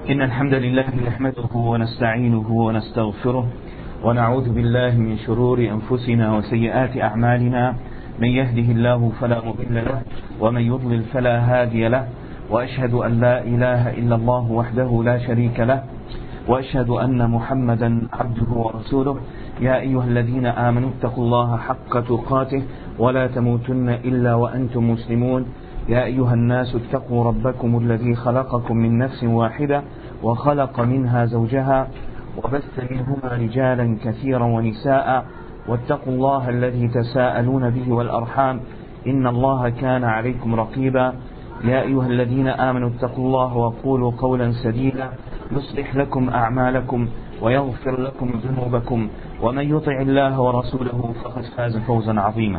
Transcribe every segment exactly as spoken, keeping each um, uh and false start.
إن الحمد لله نحمده ونستعينه ونستغفره ونعوذ بالله من شرور أنفسنا وسيئات أعمالنا. من يهده الله فلا مضل له ومن يضلل فلا هادي له، وأشهد أن لا إله إلا الله وحده لا شريك له، وأشهد أن محمدا عبده ورسوله. يا أيها الذين آمنوا اتقوا الله حق تقاته ولا تموتن إلا وأنتم مسلمون. يا أيها الناس اتقوا ربكم الذي خلقكم من نفس واحدة وخلق منها زوجها وبث منهما رجالا كثيرا ونساء، واتقوا الله الذي تساءلون به والأرحام إن الله كان عليكم رقيبا. يا أيها الذين آمنوا اتقوا الله وقولوا قولا سديدا يصلح لكم أعمالكم ويغفر لكم ذنوبكم، ومن يطع الله ورسوله فقد فاز فوزا عظيما.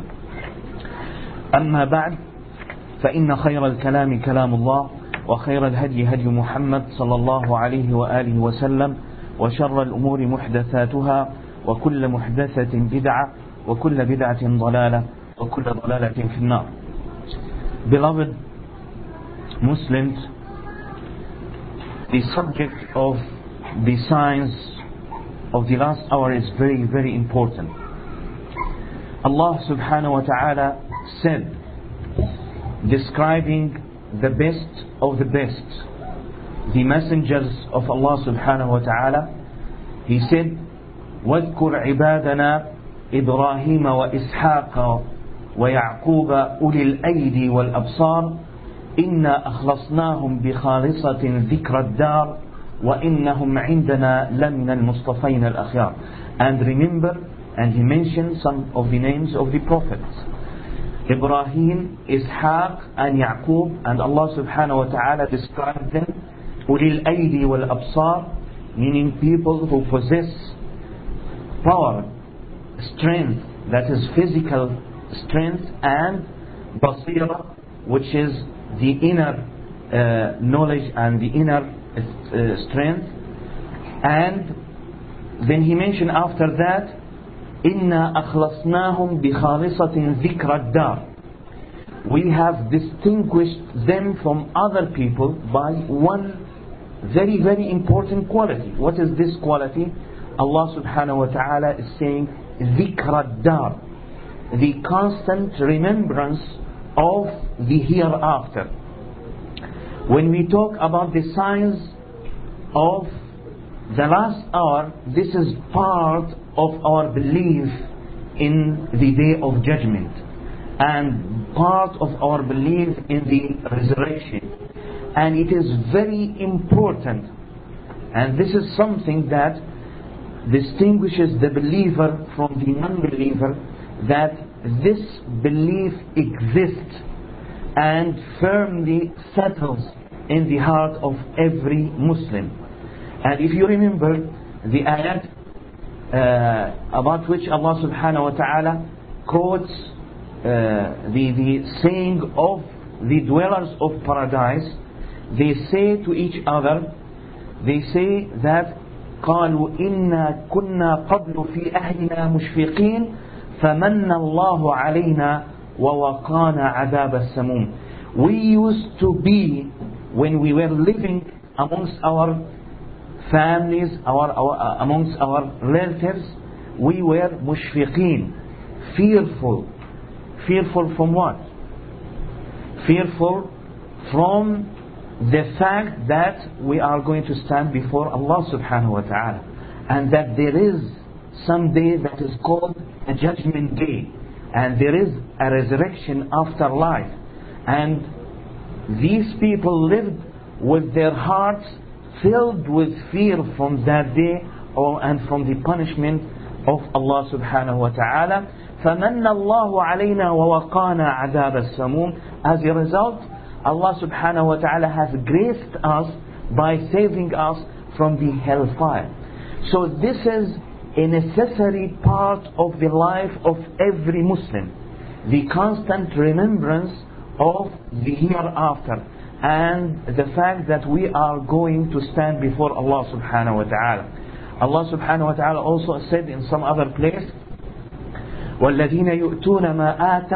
أما بعد، فإن خير الكلام كلام الله، وخير الهدي هدي محمد صلى الله عليه وآله وسلم، وشر الأمور محدثاتها، وكل محدثة بدعة، وكل بدعة ضلالة، وكل ضلالة في النار. Beloved Muslims, the subject of the signs of the last hour is very, very important. Allah subhanahu wa ta'ala said, describing the best of the best, the messengers of Allah subhanahu wa ta'ala, He said, وَاذْكُرْ عِبَادَنَا إِبْرَاهِيمَ وَإِسْحَاقَ وَيَعْقُوبَ أُولِي الْأَيْدِي وَالْأَبْصَارِ إِنَّا أَخْلَصْنَاهُمْ بِخَالِصَةٍ ذِكْرَ الدَّارِ وَإِنَّهُمْ عِنْدَنَا لَمِنَ الْمُصْطَفَيْنَ الْأَخْيَارِ. And remember, and he mentioned some of the names of the prophets, Ibrahim, Ishaq and Yaqub, and Allah subhanahu wa ta'ala described them Ulil Aydi wal Absar, meaning people who possess power, strength, that is physical strength, and Basira, which is the inner uh, knowledge and the inner uh, strength. And then he mentioned after that, إِنَّا أَخْلَصْنَاهُمْ بِخَالِصَةٍ ذِكْرَ الدَّارِ. We have distinguished them from other people by one very, very important quality. What is this quality? Allah subhanahu wa ta'ala is saying, ذِكْرَ الدَّارِ, the constant remembrance of the hereafter. When we talk about the signs of the last hour, this is part of our belief in the day of judgment and part of our belief in the resurrection. And it is very important, and this is something that distinguishes the believer from the non-believer, that this belief exists and firmly settles in the heart of every Muslim. And if you remember the ayat uh, about which Allah subhanahu wa ta'ala quotes uh, the, the saying of the dwellers of paradise, they say to each other, they say that قالوا إنا كنا قبل في أهلنا مشفقين فمن الله علينا ووقانا عذاب السموم. We used to be, when we were living amongst our families, our, our uh, amongst our relatives, we were mushfiqeen, fearful. Fearful from what? Fearful from the fact that we are going to stand before Allah subhanahu wa ta'ala, and that there is some day that is called a judgment day, and there is a resurrection after life. And these people lived with their hearts filled with fear from that day or, and from the punishment of Allah subhanahu wa ta'ala. فَمَنَّ اللَّهُ عَلَيْنَا وَوَقَانَا عَذَابَ السَّمُومِ. As a result, Allah subhanahu wa ta'ala has graced us by saving us from the hellfire. So this is a necessary part of the life of every Muslim, the constant remembrance of the hereafter, and the fact that we are going to stand before Allah subhanahu wa ta'ala. Allah subhanahu wa ta'ala also said in some other place, وَالَّذِينَ يُؤْتُونَ مَا آتَوْا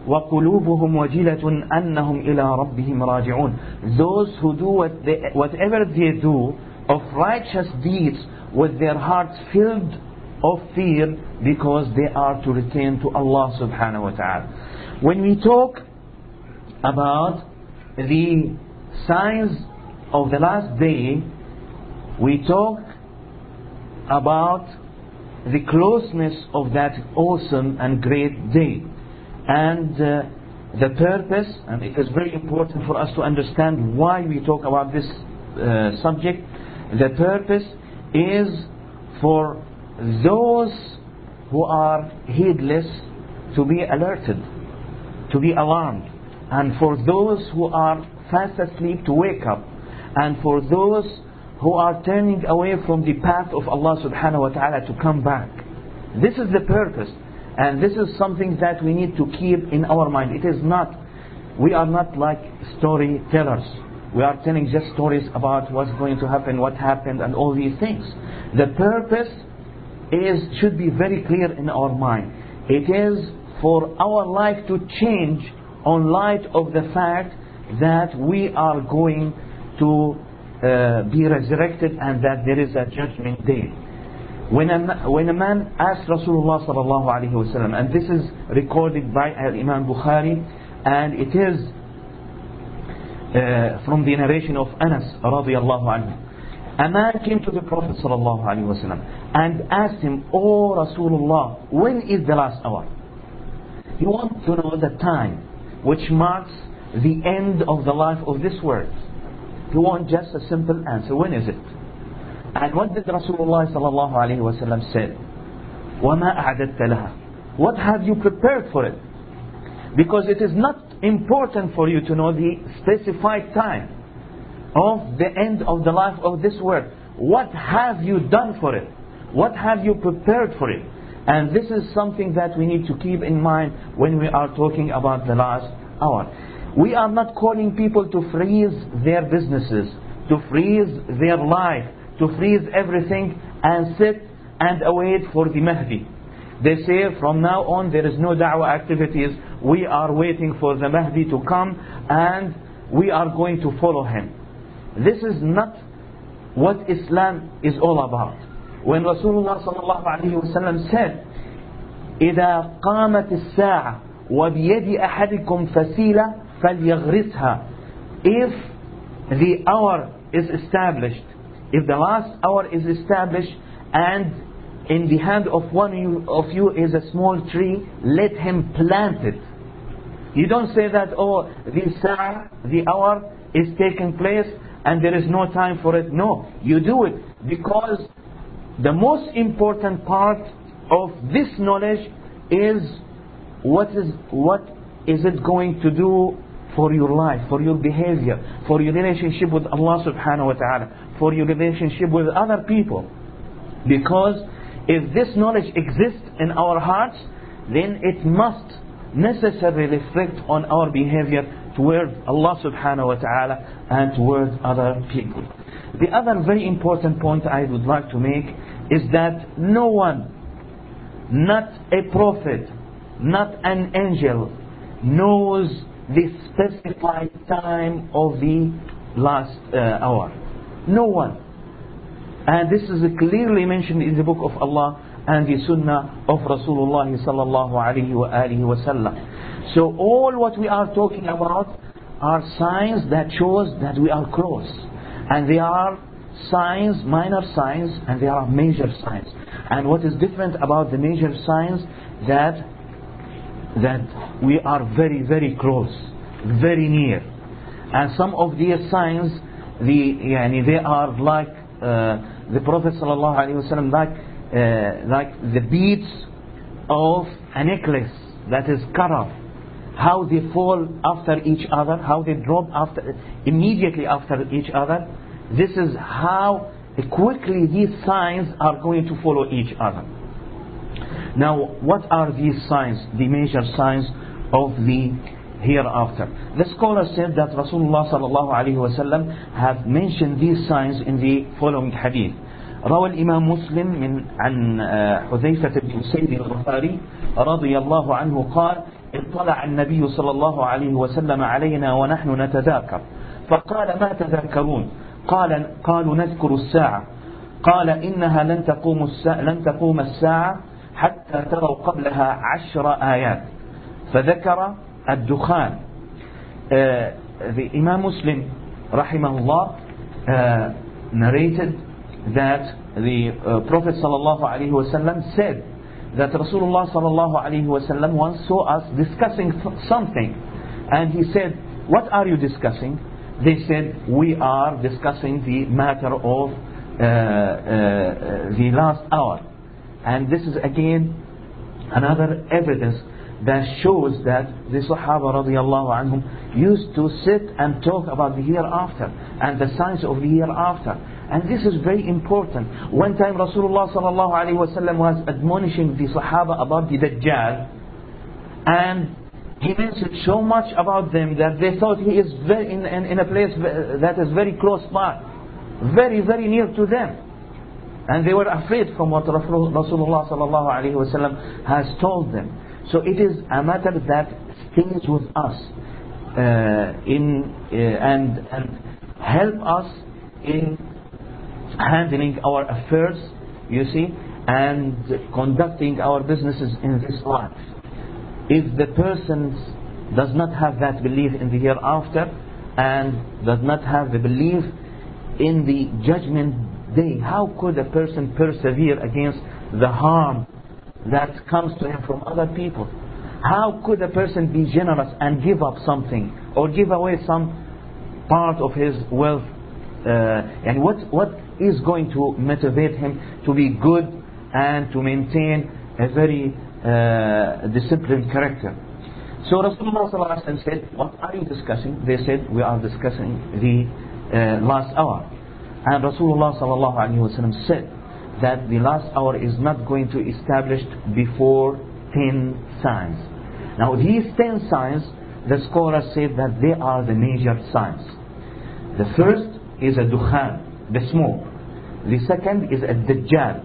وَقُلُوبُهُمْ وَجِلَةٌ أَنَّهُمْ إِلَىٰ رَبِّهِمْ رَاجِعُونَ. Those who do what they, whatever they do of righteous deeds with their hearts filled of fear, because they are to return to Allah subhanahu wa ta'ala. When we talk about the signs of the last day, we talk about the closeness of that awesome and great day, and uh, the purpose. And it is very important for us to understand why we talk about this uh, subject. The purpose is for those who are heedless to be alerted, to be alarmed, and for those who are fast asleep to wake up, and for those who are turning away from the path of Allah subhanahu wa ta'ala to come back. This is the purpose, and this is something that we need to keep in our mind. It is not, we are not like storytellers. We are telling just stories about what's going to happen, what happened, and all these things. The purpose is should be very clear in our mind. It is for our life to change on light of the fact that we are going to uh, be resurrected, and that there is a judgment day. When a, when a man asked Rasulullah sallallahu alaihi wasallam, and this is recorded by Imam Bukhari, and it is uh, from the narration of Anas radiyallahu anhu. A man came to the Prophet sallallahu alaihi wasallam and asked him, "O Rasulullah, when is the last hour?" He wants to know the time which marks the end of the life of this world. He wants just a simple answer. When is it? And what did Rasulullah sallallahu alaihi wasallam said? وَمَا أَعْدَدْتَ لَهَا. What have you prepared for it? Because it is not important for you to know the specified time of the end of the life of this world. What have you done for it? What have you prepared for it? And this is something that we need to keep in mind when we are talking about the last hour. We are not calling people to freeze their businesses, to freeze their life, to freeze everything and sit and await for the Mahdi. They say from now on there is no da'wah activities. We are waiting for the Mahdi to come and we are going to follow him. This is not what Islam is all about. When Rasulullah sallallahu alaihi wasallam said, إِذَا قَامَتِ السَّاعَةِ وَبِيَدِ أَحَدِكُمْ فَسِيلَةً فَلْيَغْرِسْهَا. If the hour is established, if the last hour is established, and in the hand of one of you is a small tree, let him plant it. You don't say that, oh, the sa'a, the hour is taking place and there is no time for it. No, you do it, because the most important part of this knowledge is what is what is it going to do for your life, for your behavior, for your relationship with Allah subhanahu wa ta'ala, for your relationship with other people. Because if this knowledge exists in our hearts, then it must necessarily reflect on our behavior towards Allah subhanahu wa ta'ala and towards other people. The other very important point I would like to make is that no one, not a prophet, not an angel, knows the specified time of the last uh, hour. No one. And this is clearly mentioned in the book of Allah and the Sunnah of Rasulullah sallallahu alaihi wa alihi wasallam. So all what we are talking about are signs that shows that we are close, and they are signs, minor signs, and they are major signs. And what is different about the major signs, that that we are very very close, very near. And some of these signs, the yani they are like uh, the Prophet sallallahu alaihi wasallam, like uh, like the beads of a necklace that is cut off. How they fall after each other, how they drop after immediately after each other. This is how quickly these signs are going to follow each other. Now, what are these signs, the major signs of the hereafter? The scholar said that Rasulullah sallallahu alaihi wasallam have mentioned these signs in the following hadith. روى الإمام مسلم من عن حذيفة بن أسيد الغفاري رضي الله عنه قال: اطلع النبي صلى الله عليه وسلم علينا ونحن نتذاكر فقال ما تذاكرون؟ قال قالوا نذكر الساعة. قال إنها لن تقوم الساعة, لن تقوم الساعة حتى تروا قبلها عشر آيات. فذكر الدخان. uh, the Imam Muslim rahimahullah uh, narrated that the uh, Prophet sallallahu alaihi wasallam said that Rasulullah sallallahu alaihi wasallam once saw us discussing something, and he said, what are you discussing? They said, we are discussing the matter of uh, uh, the last hour. And this is again another evidence that shows that the Sahaba radiallahu anhum used to sit and talk about the hereafter and the signs of the hereafter. And this is very important. One time Rasulullah sallallahu alaihi wasallam was admonishing the Sahaba about the Dajjal, and he mentioned so much about them that they thought he is very in, in, in a place that is very close by, very very near to them, and they were afraid from what Rasulullah sallallahu alaihi wasallam has told them. So it is a matter that stays with us uh, in uh, and and help us in handling our affairs, you see, and conducting our businesses in this life. If the person does not have that belief in the hereafter and does not have the belief in the judgment day, how could a person persevere against the harm that comes to him from other people? How could a person be generous and give up something or give away some part of his wealth? Uh, and what what is going to motivate him to be good and to maintain a very uh, disciplined character? So Rasulullah sallallahu alaihi wasallam said, what are you discussing? They said, we are discussing the uh, last hour. And Rasulullah sallallahu alaihi wasallam said that the last hour is not going to be established before ten signs. Now these ten signs, the scholars say that they are the major signs. The first is a dukhan, the smoke. The second is a dajjal.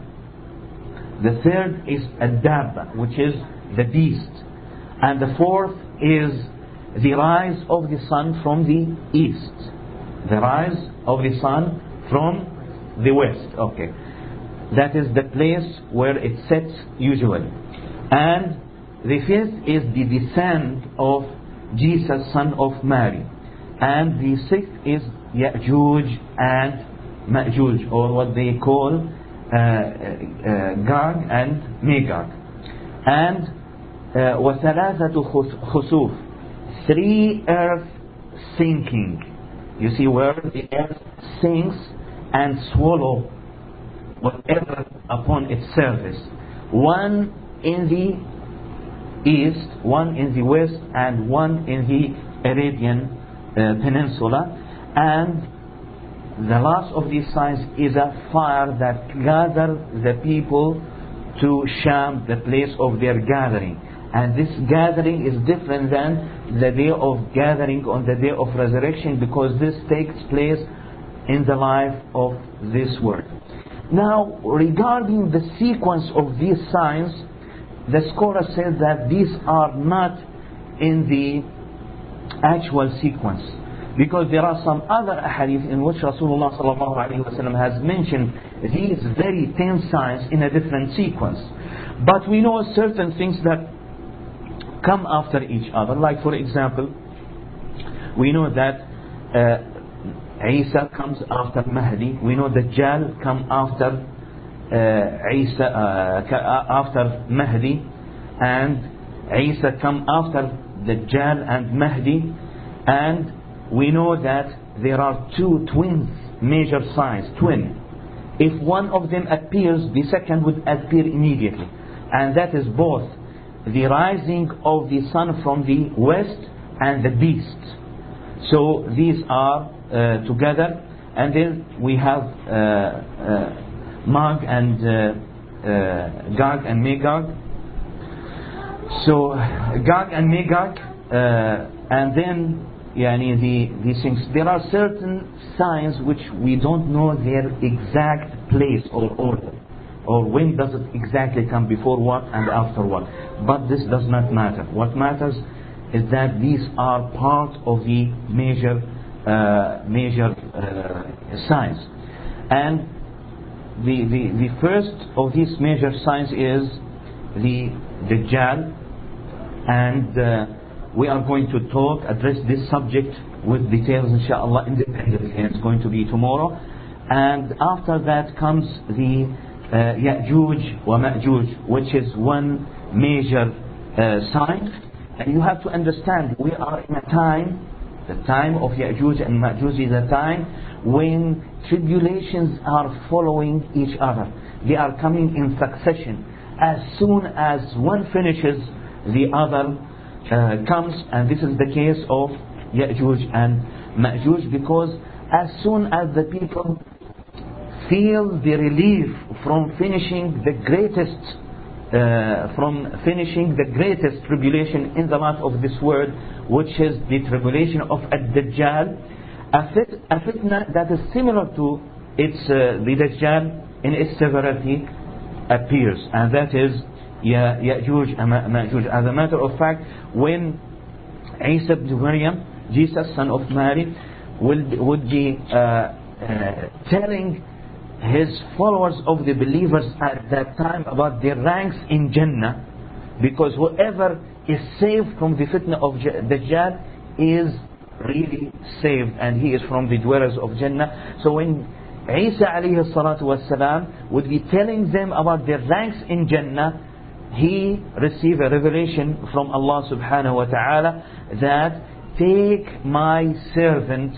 The third is a dabba, which is the beast. And the fourth is the rise of the sun from the east. The rise of the sun from the west. Okay. That is the place where it sets usually. And the fifth is the descent of Jesus, son of Mary. And the sixth is Ya'juj and Ma'juj, or what they call uh, uh, Gog and Magog. And وَثَلَاثَةُ خُسُوف, three earth sinking. You see, where the earth sinks and swallow whatever upon its surface. One in the east, one in the west, and one in the Arabian uh, Peninsula. And the last of these signs is a fire that gathers the people to Sham, the place of their gathering. And this gathering is different than the day of gathering on the day of resurrection, because this takes place in the life of this world. Now, regarding the sequence of these signs, the scholar said that these are not in the actual sequence, because there are some other ahadith in which Rasulullah sallallahu alaihi wasallam has mentioned these very ten signs in a different sequence. But we know certain things that come after each other. Like, for example, we know that uh, Isa comes after Mahdi. We know Dajjal come after uh, Isa, uh, after Mahdi, and Isa come after Dajjal and Mahdi. And we know that there are two twins, major signs, twin. If one of them appears, the second would appear immediately, and that is both the rising of the sun from the west and the beast. So these are uh, together, and then we have uh, uh, Mag and uh, uh, Gog and Magog. So Gog and Magog, uh, and then yani the these things. There are certain signs which we don't know their exact place or order. or when does it exactly come, before what and after what. But this does not matter. What matters is that these are part of the major uh, major uh, signs. And the, the, the first of these major signs is the Dajjal. And uh, we are going to talk, address this subject with details inshallah independently. It's going to be tomorrow. And after that comes the uh, Ya'juj wa Ma'juj, which is one major uh, sign. And you have to understand, we are in a time, the time of Ya'juj and Ma'juj is a time when tribulations are following each other. They are coming in succession. As soon as one finishes, the other uh, comes, and this is the case of Ya'juj and Ma'juj, because as soon as the people feel the relief from finishing the greatest uh, from finishing the greatest tribulation in the life of this world, which is the tribulation of Ad-Dajjal, a, fit, a fitna that is similar to its uh, the Dajjal in its severity appears, and that is Ya Ya'juj and Ma'juj. As a matter of fact, when Isa ibn Maryam, Jesus son of Mary, will be, would be uh, uh, telling his followers of the believers at that time about their ranks in Jannah, because whoever is saved from the fitna of Dajjal is really saved, and he is from the dwellers of Jannah. So when Isa alayhi salatu wassalam would be telling them about their ranks in Jannah, he received a revelation from Allah subhanahu wa ta'ala that take my servants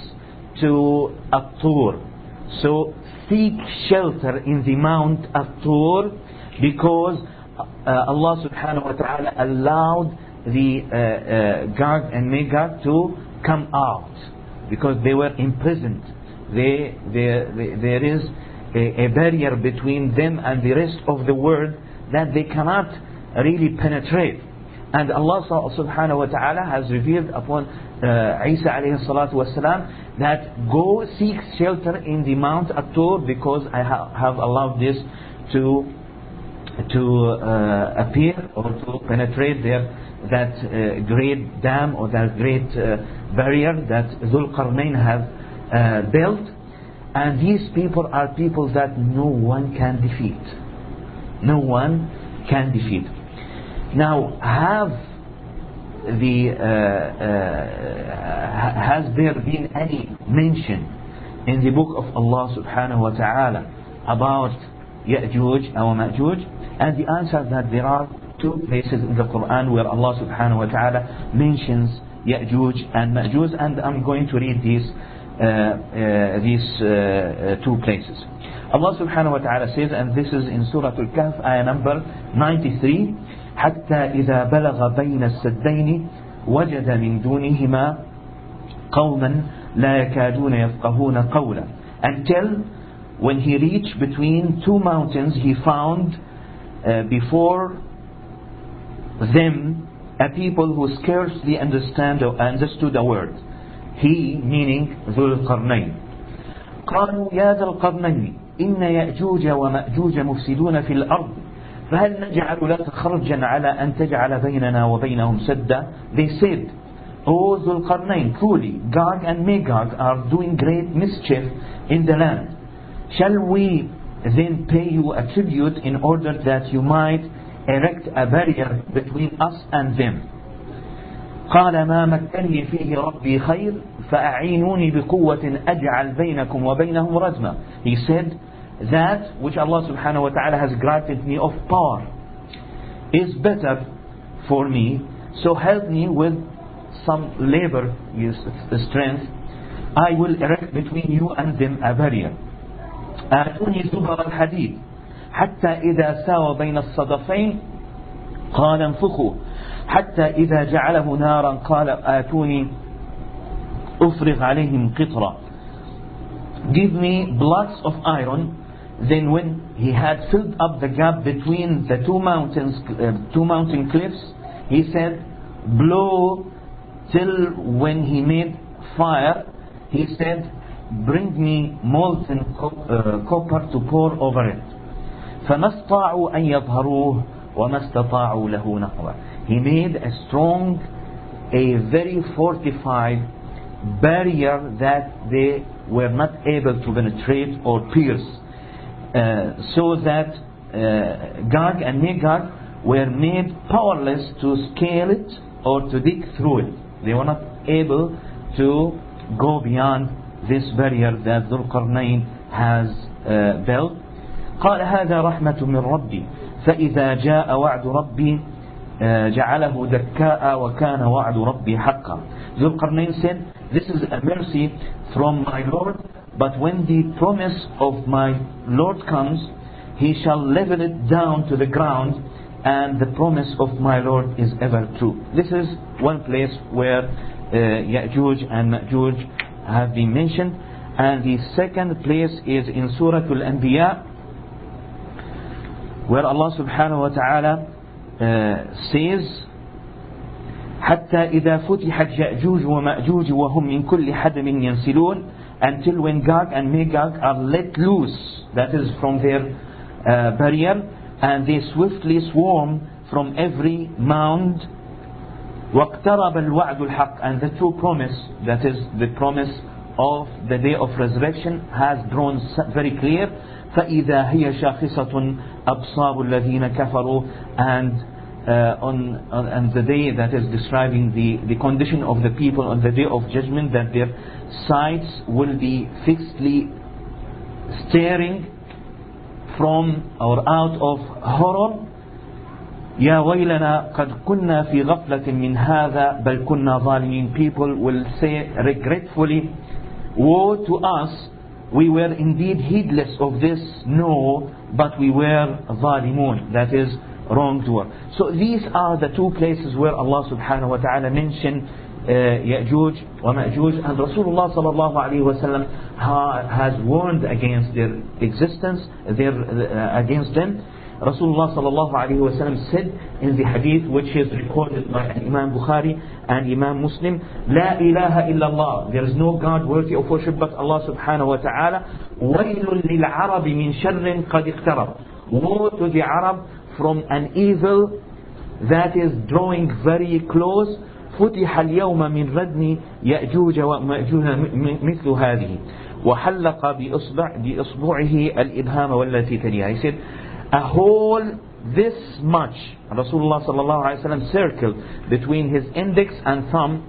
to At-Tur. So seek shelter in the Mount At-Tur, because uh, Allah subhanahu wa ta'ala allowed the uh, uh, Gog and Magog to come out, because they were imprisoned. They, they, they, there is a, a barrier between them and the rest of the world that they cannot really penetrate. And Allah subhanahu wa ta'ala has revealed upon uh, Isa alayhi salatu wasalam that go seek shelter in the Mount At-Tur, because I ha have allowed this to to uh, appear or to penetrate there, that uh, great dam or that great uh, barrier that Dhul Qarnayn have uh, built. And these people are people that no one can defeat. No one can defeat. Now, have the uh, uh, has there been any mention in the book of Allah subhanahu wa ta'ala about Ya'juj or Ma'juj? And the answer is that there are two places in the Quran where Allah subhanahu wa ta'ala mentions Ya'juj and Ma'juj, and I'm going to read these uh, uh, these uh, uh, two places. Allah subhanahu wa ta'ala says, and this is in Surah Al-Kahf, ayah number ninety-three, حتى إذا بلغ بين السدين وجد من دونهما قوما لا يكادون يفقهون قولا, until when he reached between two mountains he found uh, before them a people who scarcely understand or understood a word. He, meaning ذو القرنين. قالوا يا ذا القرنين إن يأجوج ومأجوج مفسدون في الأرض فهل نجعل لك خرجا على أن تجعل بيننا وبينهم سدا. They said, O Dhul Qarnayn, truly Gog and Magog are doing great mischief in the land. Shall we then pay you a tribute in order that you might erect a barrier between us and them? قال ما مكنني فيه ربي خير فأعينوني بقوة أجعل بينكم وبينهم رزما. He said, that which Allah subhanahu wa ta'ala has granted me of power is better for me, so help me with some labor, yes, strength. I will erect between you and them a barrier. آتوني زبر الحديد حتى إذا ساوى بين الصدفين قال انفخوا حتى إذا جعله نارا قال آتوني أفرغ عليهم قطرا. Give me blocks of iron. Then when he had filled up the gap between the two mountains, uh, two mountain cliffs, he said, blow till when he made fire, he said, bring me molten co uh, copper to pour over it. فما استطاعوا أن يظهروه وما استطاعوا له نقبا. He made a strong, a very fortified barrier that they were not able to penetrate or pierce, uh, so that uh, Gog and Magog were made powerless to scale it or to dig through it. They were not able to go beyond this barrier that Dhul Qarnayn has uh, built. قال هذا رحمة من ربي فإذا جاء وعد ربي جعله دكاء وكان وعد ربي حقا. Dhul Qarnayn said, this is a mercy from my Lord, but when the promise of my Lord comes, he shall level it down to the ground, and the promise of my Lord is ever true. This is one place where uh, Ya'juj and Ma'juj have been mentioned. And the second place is in Surah Al-Anbiya, where Allah subhanahu wa ta'ala uh, says, حتى إذا فتحت يأجوج ومأجوج وهم من كل حدب ينسلون, until when Gog and Magog are let loose, that is from their uh, barrier, and they swiftly swarm from every mound. واقترب الوعد الحق, and the true promise, that is the promise of the day of resurrection, has drawn very clear. فإذا هي شاخصة أبصار الذين كفروا, and Uh, on, on, on the day that is describing the, the condition of the people on the day of judgment, that their sights will be fixedly staring from or out of horror. يا ويلنا قد كنا في غفلة من هذا بل كنا ظالمين. People will say regretfully, woe to us, we were indeed heedless of this, no, but we were ظالمون, that is wrongdoer. So these are the two places where Allah subhanahu wa ta'ala mentioned uh, Ya'juj wa Ma'juj, and Rasulullah sallallahu alayhi wa sallam ha, has warned against their existence, their, uh, against them. Rasulullah sallallahu alayhi wa sallam said in the hadith which is recorded by Imam Bukhari and Imam Muslim, La ilaha illallah, there is no God worthy of worship but Allah subhanahu wa ta'ala. Waylun lil arabi min sharrin qad iqtarab. Woe to the Arab from an evil that is drawing very close. فتح اليوم من ردن يأجوج ومأجوج مثل هذه وحلق بإصبع بإصبعه الإبهام والتي تليها. He said, a hole this much, Rasulullah sallallahu alaihi wasallam circled between his index and thumb.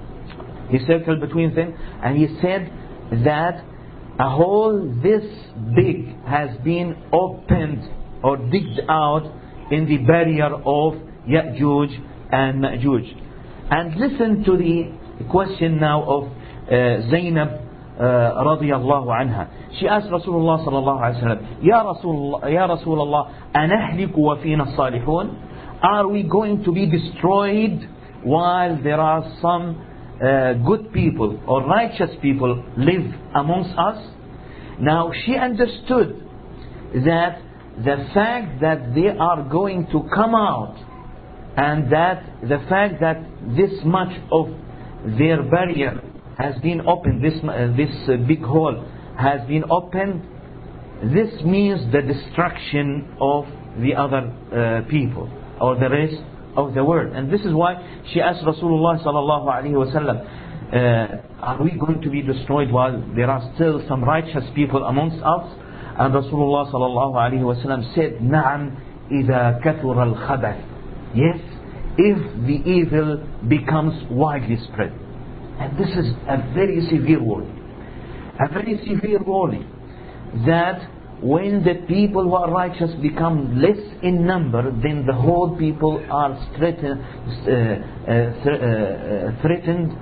He circled between them, and he said that a hole this big has been opened or digged out in the barrier of Ya'juj and Ma'juj. And listen to the question now of uh, Zainab uh, radiyallahu anha. She asked Rasulullah sallallahu alayhi wa sallam, Ya Rasulullah, Ya Rasulullah, anahliku wa fina salihun? Are we going to be destroyed while there are some uh, good people or righteous people live amongst us? Now she understood that the fact that they are going to come out, and that the fact that this much of their barrier has been opened, this, uh, this uh, big hole has been opened, this means the destruction of the other uh, people or the rest of the world. And this is why she asked Rasulullah sallallahu alaihi wasallam, uh, are we going to be destroyed while there are still some righteous people amongst us? And Rasulullah sallallahu alaihi wasallam said, "Na'am, إذا كثر الخبث." Yes, if the evil becomes widely spread. And this is a very severe warning. A very severe warning that when the people who are righteous become less in number, then the whole people are threatened, uh, uh, th- uh, threatened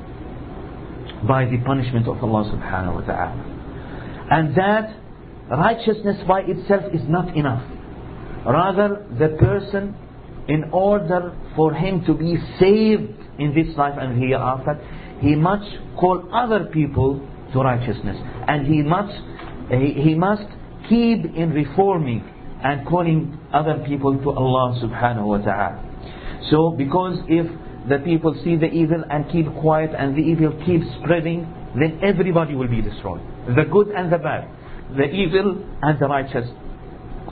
by the punishment of Allah subhanahu wa ta'ala. And that righteousness by itself is not enough. Rather, the person, in order for him to be saved in this life and hereafter, he must call other people to righteousness, and he must he, he must keep in reforming and calling other people to Allah subhanahu wa ta'ala. So because if the people see the evil and keep quiet and the evil keeps spreading, then everybody will be destroyed, the good and the bad, the evil and the righteous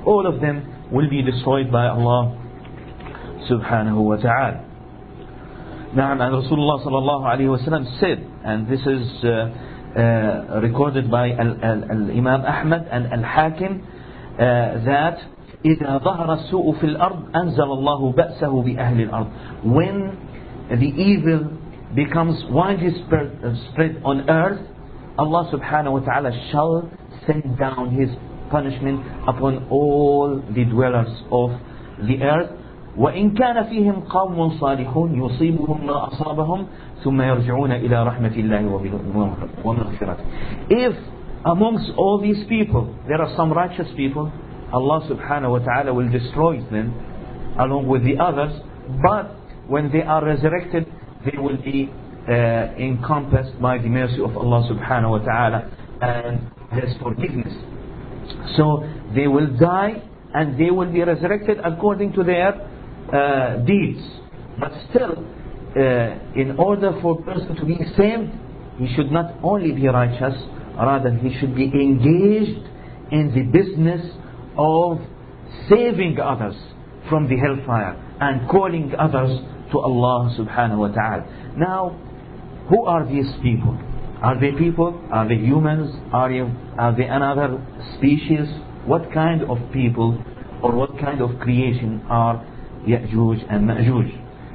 all of them will be destroyed by Allah subhanahu wa ta'ala. Na'am, and Rasulullah sallallahu alayhi wa sallam said, and this is uh, uh, recorded by Al-Imam Ahmad and Al-Hakim, uh, that إِذَا ظَهَرَ السُّوءُ فِي الْأَرْضِ أَنزَلَ اللَّهُ بَأْسَهُ بِأَهْلِ الْأَرْضِ. When the evil becomes widely spread, uh, spread on earth, Allah subhanahu wa ta'ala shall send down His punishment upon all the dwellers of the earth. وَإِنْ كَانَ فِيهِمْ قَوْمٌ صَالِحُونَ يُصِيبُهُمْ مَا أَصَابَهُمْ ثُمَّ يَرْجِعُونَ إِلَى رَحْمَةِ اللَّهِ وَمَغْفِرَتِهِ. If amongst all these people there are some righteous people, Allah subhanahu wa ta'ala will destroy them along with the others, but when they are resurrected they will be uh, encompassed by the mercy of Allah subhanahu wa ta'ala and His forgiveness. So they will die and they will be resurrected according to their uh, deeds. But still, uh, in order for a person to be saved, he should not only be righteous, rather he should be engaged in the business of saving others from the hellfire and calling others to Allah subhanahu wa ta'ala. Now, who are these people? Are they people? Are they humans? Are they, are they another species? What kind of people or what kind of creation are Ya'juj and Ma'juj?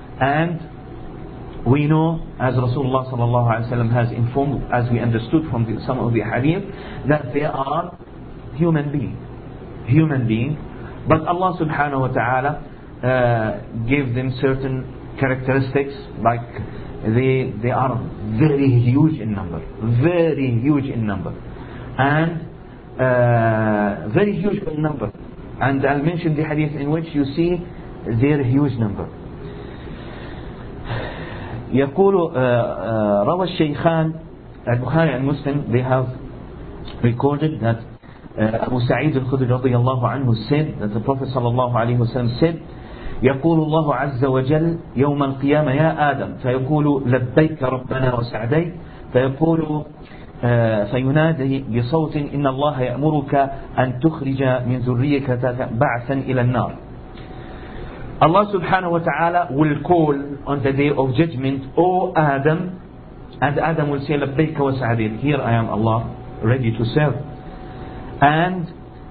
And we know, as Rasulullah sallallahu alaihi wasallam has informed, as we understood from the, some of the hadith, that they are human beings. Human beings. But Allah subhanahu wa ta'ala uh, gave them certain characteristics, like they, they are very huge in number. Very huge in number. And uh, very huge in number. And I'll mention the hadith in which you see their huge number. يقول روى الشيخان البخاري and Muslim, they have recorded that uh, Abu Sa'id al-Khudri radiyallahu anhu said that the Prophet sallallahu alayhi wa sallam said, يقول الله عز وجل يوم القيامة يا آدم فيقول لبيك ربنا وسعديك فيقول فينادي بصوت إن الله يأمرك أن تخرج من ذريتك بعثا إلى النار. Allah subhanahu wa ta'ala will call on the day of judgment, O Adam, and Adam will say لبيك وسعديك, here I am Allah, ready to serve. And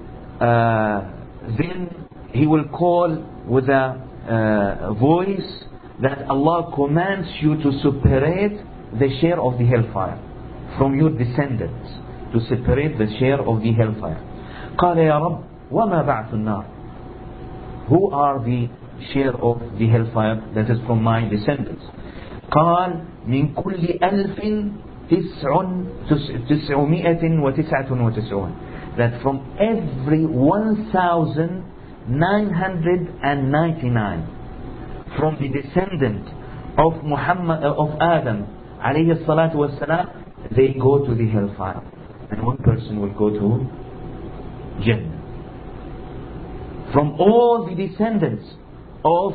uh, then he will call with a uh, voice that Allah commands you to separate the share of the hellfire from your descendants, to separate the share of the hellfire. قال يا رب وما بعث النار. Who are the share of the hellfire that is from my descendants? قال من كل ألف تسع تسعمائة وتسعة وتسعون. That from every one thousand nine hundred ninety-nine from the descendant of Muhammad uh, of Adam alayhi salatu wassalam, they go to the hellfire, and one person will go to Jannah. From all the descendants of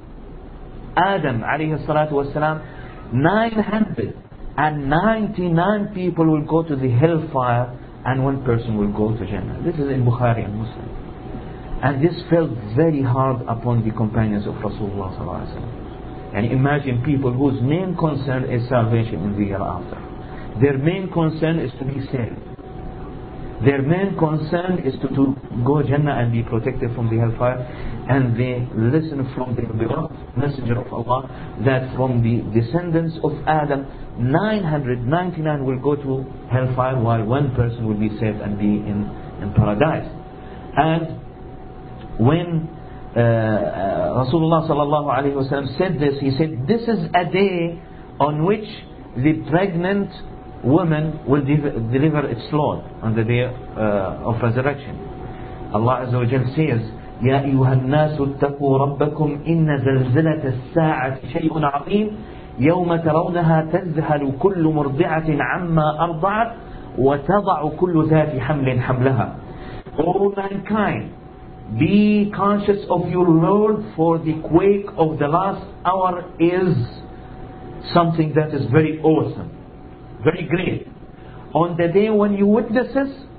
Adam alayhi salatu wassalam, nine hundred ninety-nine people will go to the hellfire, and one person will go to Jannah. This is in Bukhari and Muslim. And this felt very hard upon the companions of Rasulullah sallallahu alaihi wasallam. And imagine people whose main concern is salvation in the hereafter. Their main concern is to be saved. Their main concern is to, to go Jannah and be protected from the hellfire. And they listen from the beloved messenger of Allah that from the descendants of Adam, nine hundred ninety-nine will go to hellfire, while one person will be saved and be in, in paradise. And when uh, uh, Rasulullah sallallahu alaihi wasallam said this, he said, this is a day on which the pregnant woman will de- deliver its Lord on the day uh, of resurrection. Allah Azza wa Jal says, يا أيها الناس اتقوا ربكم إن زلزلة الساعة شيء عظيم يوم ترونها تذهل كل مرضعة عما أرضعت وتضع كل ذات حمل حملها. All mankind, be conscious of your Lord, for the quake of the last hour is something that is very awesome, very great. On the day when you witnesses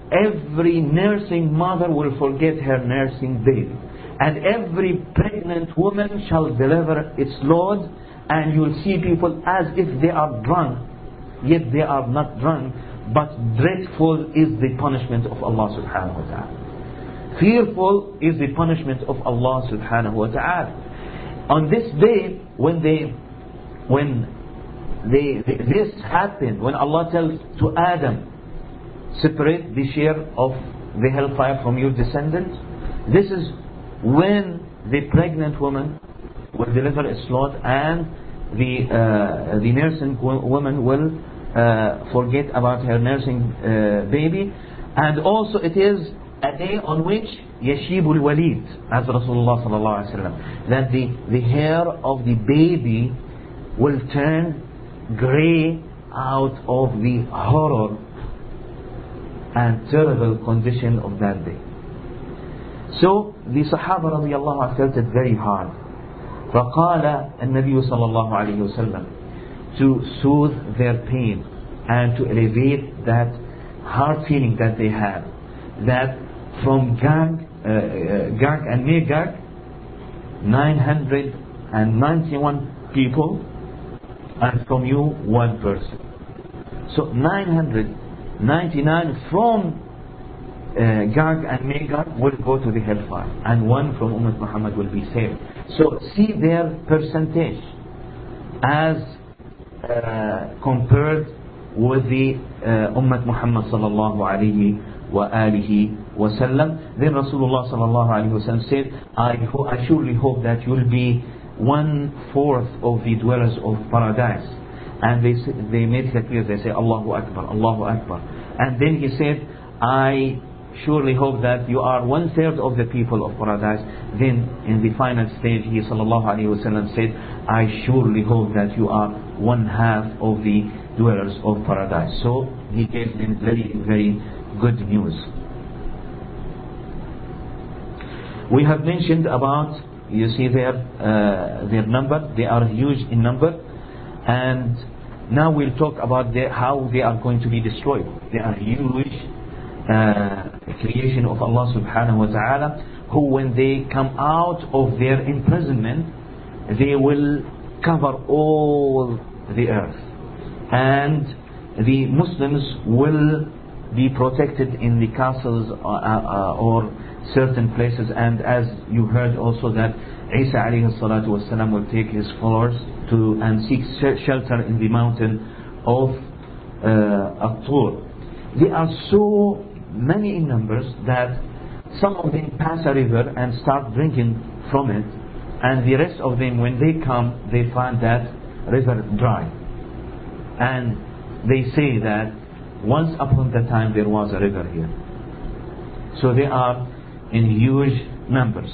every nursing mother will forget her nursing baby, and every pregnant woman shall deliver its load, and you will see people as if they are drunk, yet they are not drunk, but dreadful is the punishment of Allah subhanahu wa ta'ala. Fearful is the punishment of Allah subhanahu wa ta'ala. On this day, when they, when they, this happened, when Allah tells to Adam, separate the share of the hellfire from your descendants, this is when the pregnant woman will deliver its load, and the uh, the nursing woman will uh, forget about her nursing uh, baby. And also it is a day on which yashibul walid, as Rasulullah sallallahu alaihi wasallam, that the the hair of the baby will turn grey out of the horror and terrible condition of that day. So the Sahaba radiallahu anhu felt it very hard. فقال النبي صلى الله عليه وسلم, to soothe their pain and to elevate that hard feeling that they had, that from Gog, uh, uh, Gog and Magog, nine hundred ninety-one people, and from you one person. So nine hundred ninety-nine from uh, Gog and Magog will go to the hellfire, and one from Ummah Muhammad will be saved. So see their percentage as uh, compared with the uh, Ummah Muhammad sallallahu alayhi wa alihi wa sallam. Then Rasulullah sallallahu alayhi wa sallam said, I, ho- I surely hope that you will be one fourth of the dwellers of paradise. And they they made it clear, they say Allahu Akbar, Allahu Akbar. And then he said, I surely hope that you are one third of the people of paradise. Then in the final stage, he sallallahu alayhi wa sallam said, I surely hope that you are one half of the dwellers of paradise. So he gave them very, very good news. We have mentioned about, you see their uh, their number, they are huge in number. And now we'll talk about the, how they are going to be destroyed. They are huge uh, creation of Allah subhanahu wa ta'ala, who when they come out of their imprisonment, they will cover all the earth. And the Muslims will be protected in the castles uh, uh, or certain places. And as you heard also that Isa alayhi salatu wasalam will take his followers to and seek shelter in the mountain of uh, At-Tur. They are so many in numbers that some of them pass a river and start drinking from it, and the rest of them, when they come, they find that river dry. And they say that once upon the time there was a river here. So they are in huge numbers.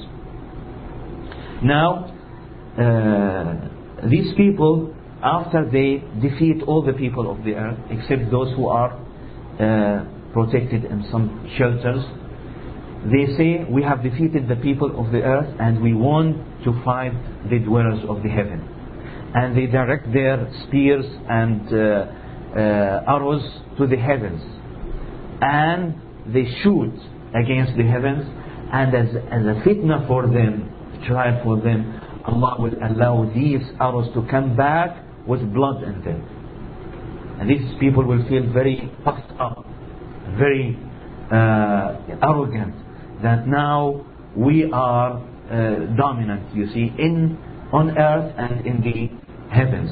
Now, uh, these people, after they defeat all the people of the earth, except those who are uh, protected in some shelters, they say, we have defeated the people of the earth and we want to fight the dwellers of the heaven. And they direct their spears and uh, uh, arrows to the heavens, and they shoot against the heavens, and as, as a fitna for them, trial for them, Allah will allow these arrows to come back with blood in them. And these people will feel very puffed up, very uh, arrogant, that now we are uh, dominant, you see, in on earth and in the heavens.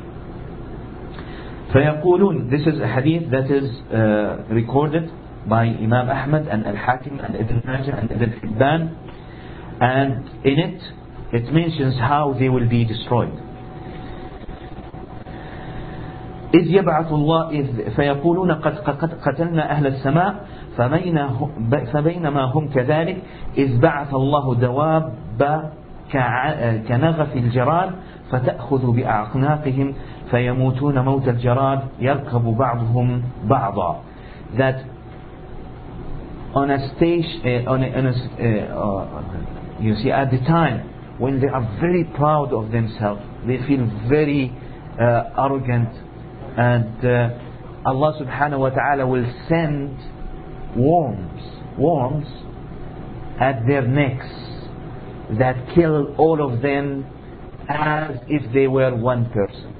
فيقولون, this is a hadith that is uh, recorded by Imam Ahmad and Al-Hakim and Ibn Majah and Ibn Hibban, and in it it mentions how they will be destroyed. إذ يبعث الله إذ فيقولون قد قد قتلنا أهل السماء فبينما هم كذلك إذ بعث الله دواب كنغف الجراد فتأخذ بأعناقهم فيموتون موت الجراد يركب بعضهم بعضا. That on a stage, uh, on a, on a uh, you see, at the time when they are very proud of themselves, they feel very uh, arrogant, and uh, Allah subhanahu wa ta'ala will send worms, worms at their necks that kill all of them as if they were one person.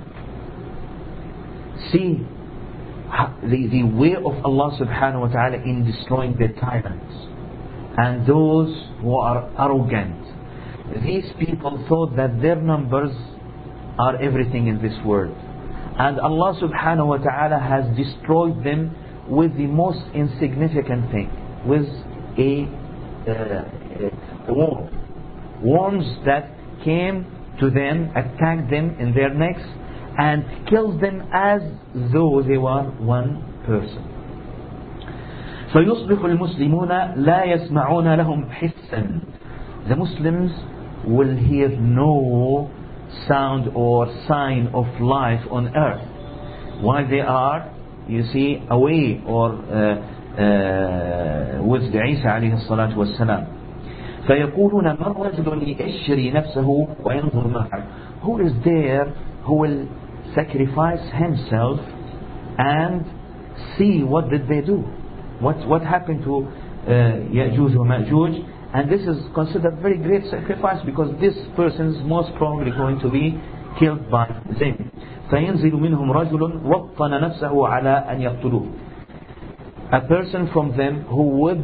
See the, the way of Allah subhanahu wa ta'ala in destroying the tyrants and those who are arrogant. These people thought that their numbers are everything in this world, and Allah subhanahu wa ta'ala has destroyed them with the most insignificant thing, with a, uh, a worm. Worms that came to them, attacked them in their necks, and killed them as though they were one person. فيصبح المسلمون لا يسمعون لهم حسا. The Muslims will hear no sound or sign of life on earth while they are, you see, away or uh, uh, with Isa عليه الصلاة والسلام. فيقولون من رجل يشري نفسه وينظر معه. Who is there who will sacrifice himself and see what did they do, what what happened to uh, Ya'juj wa Ma'juj. And this is considered very great sacrifice, because this person is most probably going to be killed by them. فينزل منهم رجل وطن نفسه على أن يقتلوه. A person from them who would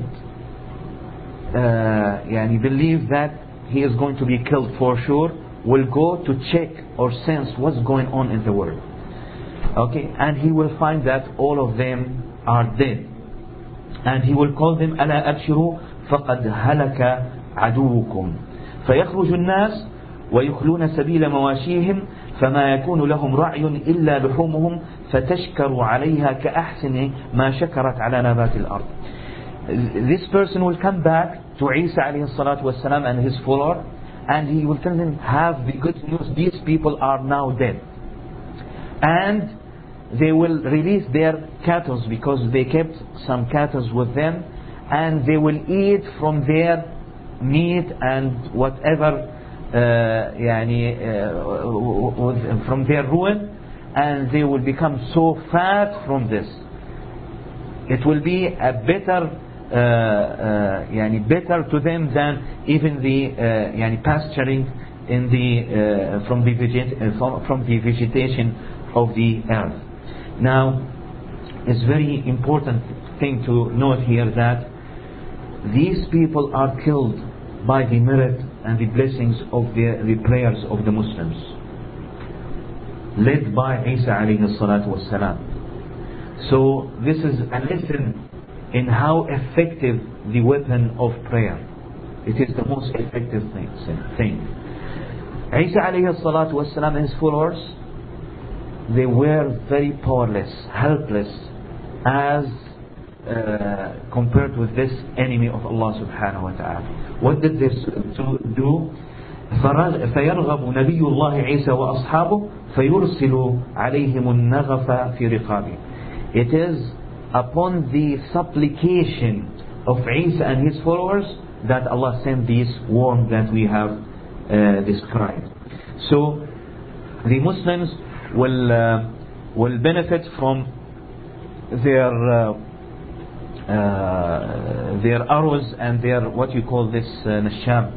uh, يعني believe that he is going to be killed for sure, will go to check or sense what's going on in the world. Okay, and he will find that all of them are dead, and he will call them ألا أبشروا فقد هلك عدوكم. فيخرج الناس ويخلون سبيل مواشيهم فما يكون لهم رعي إلا لحومهم فتشكر عليها كأحسن ما شكرت على نبات الأرض. This person will come back to Isa عليه الصلاة والسلام and his follower, and he will tell them, have the good news, these people are now dead. And they will release their cattle, because they kept some cattle with them, and they will eat from their meat and whatever uh, يعني, uh, from their ruin, and they will become so fat from this. It will be a better uh, uh, يعني better to them than even the uh, يعني pasturing in the uh, from the veget uh, from, from the vegetation of the earth. Now, it's very important thing to note here that these people are killed by the merit and the blessings of the, the prayers of the Muslims, led by Isa alayhi salatu wassalam. So this is a lesson in how effective the weapon of prayer. It is the most effective thing. thing. Isa alayhi salatu wassalam and his followers, they were very powerless, helpless, as uh, compared with this enemy of Allah subhanahu wa ta'ala. What did they do? فيرغب نبي الله عيسى وأصحابه فيرسل عليهم النغف في رقابه. It is upon the supplication of Isa and his followers that Allah sent this worm that we have uh, described. So the Muslims will uh, will benefit from their uh, uh, their arrows and their, what you call this, uh, nashab,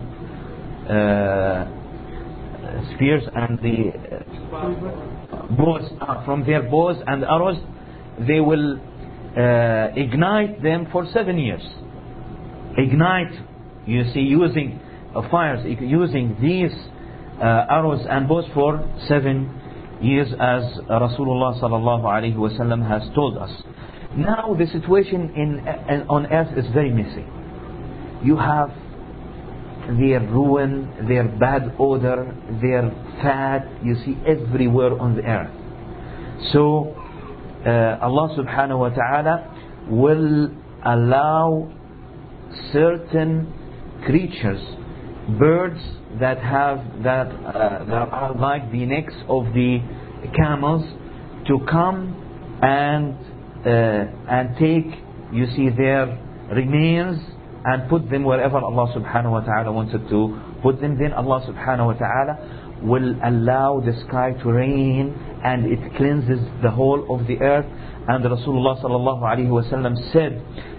uh, spears, and the uh, bows. Uh, from their bows and arrows, they will uh, ignite them for seven years. Ignite, you see, using uh, fires, using these uh, arrows and bows for seven years, as Rasulullah sallallahu alaihi wasallam has told us. Now the situation in, in on earth is very messy. You have their ruin, their bad odor, their fat, you see everywhere on the earth. So uh, Allah subhanahu wa ta'ala will allow certain creatures, birds that have that uh, that are like the necks of the camels, to come and uh, and take, you see, their remains and put them wherever Allah subhanahu wa ta'ala wanted to put them. Then Allah subhanahu wa ta'ala will allow the sky to rain, and it cleanses the whole of the earth. And Rasulullah sallallahu alaihi wasallam said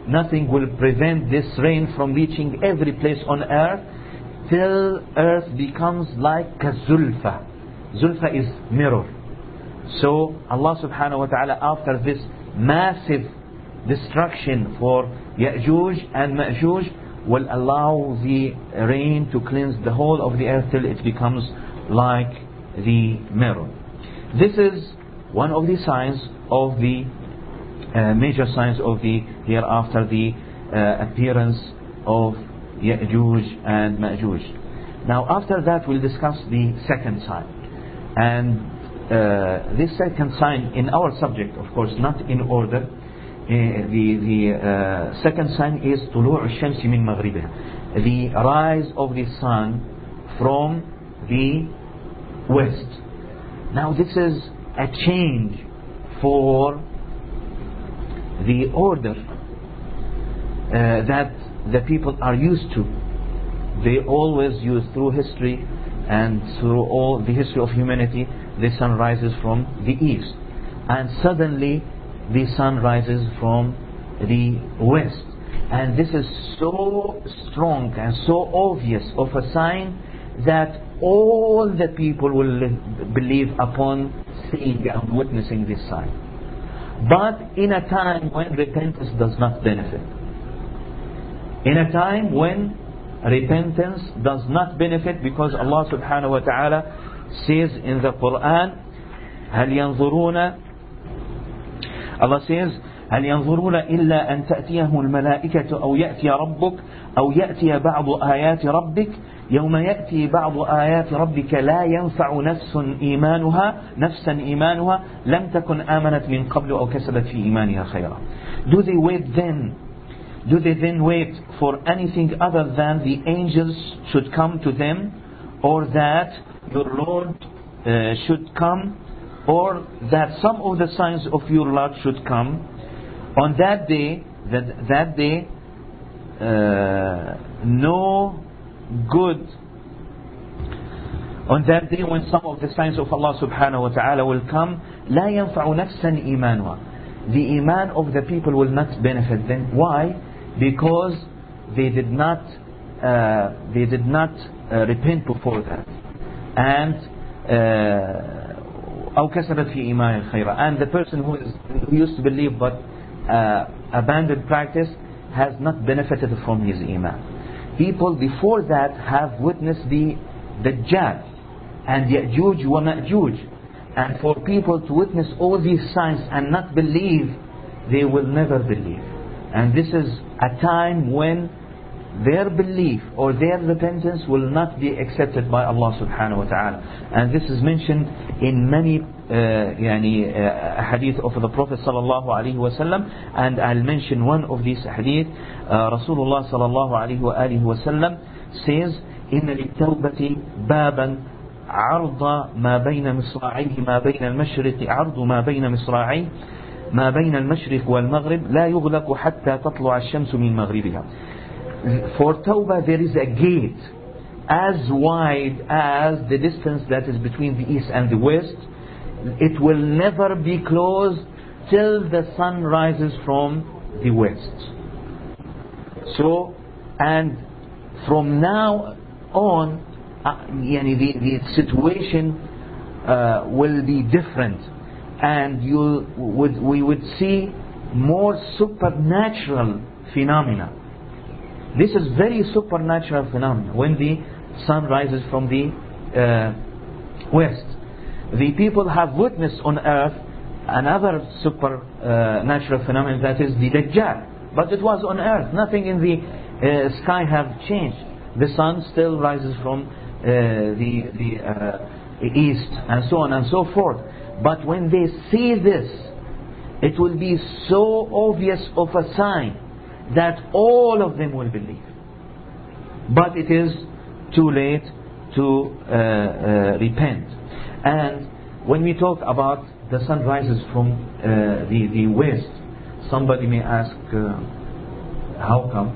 nothing will prevent this rain from reaching every place on earth, till earth becomes like a zulfa. Zulfa is mirror. So Allah subhanahu wa ta'ala, after this massive destruction for Ya'juj and Ma'juj, will allow the rain to cleanse the whole of the earth till it becomes like the mirror. This is one of the signs of the uh, major signs of the hereafter, the uh, appearance of Ya'juj and Ma'juj. Now after that we'll discuss the second sign. And uh, this second sign in our subject, of course, not in order. Uh, the the uh, second sign is طلوع الشمس من مغربها, the rise of the sun from the west. Now this is a change for the order uh, that the people are used to. They always use through history and through all the history of humanity, the sun rises from the east, and suddenly the sun rises from the west. And this is so strong and so obvious of a sign that all the people will believe upon seeing and witnessing this sign. But in a time when repentance does not benefit, in a time when repentance does not benefit, because Allah subhanahu wa ta'ala says in the Quran, هل ينظرون, Allah says, هل ينظرون إلا أن تأتيهم الملائكة أو يأتي ربك أو يأتي بعض آيات ربك يوم يأتي بعض آيات ربك لا ينفع نفس إيمانها نفسا إيمانها لم تكن آمنت من قبل أو كسبت في إيمانها خيرا. Do they wait then? Do they then wait for anything other than the angels should come to them, or that your Lord uh, should come, or that some of the signs of your Lord should come? On that day, that, that day, uh, no good. On that day when some of the signs of Allah subhanahu wa ta'ala will come, لا ينفع نفسا إيمانها. The iman of the people will not benefit them. Why? Because they did not uh, they did not uh, repent before that. And uh, أو كسبت في إيمان خيرا. And the person who, is, who used to believe but uh, abandoned practice has not benefited from his iman. People before that have witnessed the Dajjal and Ya'juj wa Ma'juj. And for people to witness all these signs and not believe, they will never believe. And this is a time when their belief or their repentance will not be accepted by Allah subhanahu wa ta'ala. And this is mentioned in many uh, yani, uh, hadith of the Prophet sallallahu alaihi wasallam. And I'll mention one of these hadith. uh, Rasulullah sallallahu alaihi wa alihi wasallam says, إن للتوبة بابا عرض ما بين مصراعيه ما بين المشرق عرض ما بين مصراعيه ما بين المشرق والمغرب لا يغلق حتى تطلع الشمس من مغربها. For Tawbah there is a gate as wide as the distance that is between the east and the west. It will never be closed till the sun rises from the west. So, and from now on, uh, yani the, the situation uh, will be different, and you would we would see more supernatural phenomena. This is very supernatural phenomena when the sun rises from the uh, west. The people have witnessed on earth another supernatural uh, phenomenon, that is the Dajjal. But it was on earth. Nothing in the uh, sky have changed. The sun still rises from uh, the, the uh, east and so on and so forth. But when they see this, it will be so obvious of a sign that all of them will believe. But it is too late to uh, uh, repent. And when we talk about the sun rises from uh, the, the west, somebody may ask, uh, how come?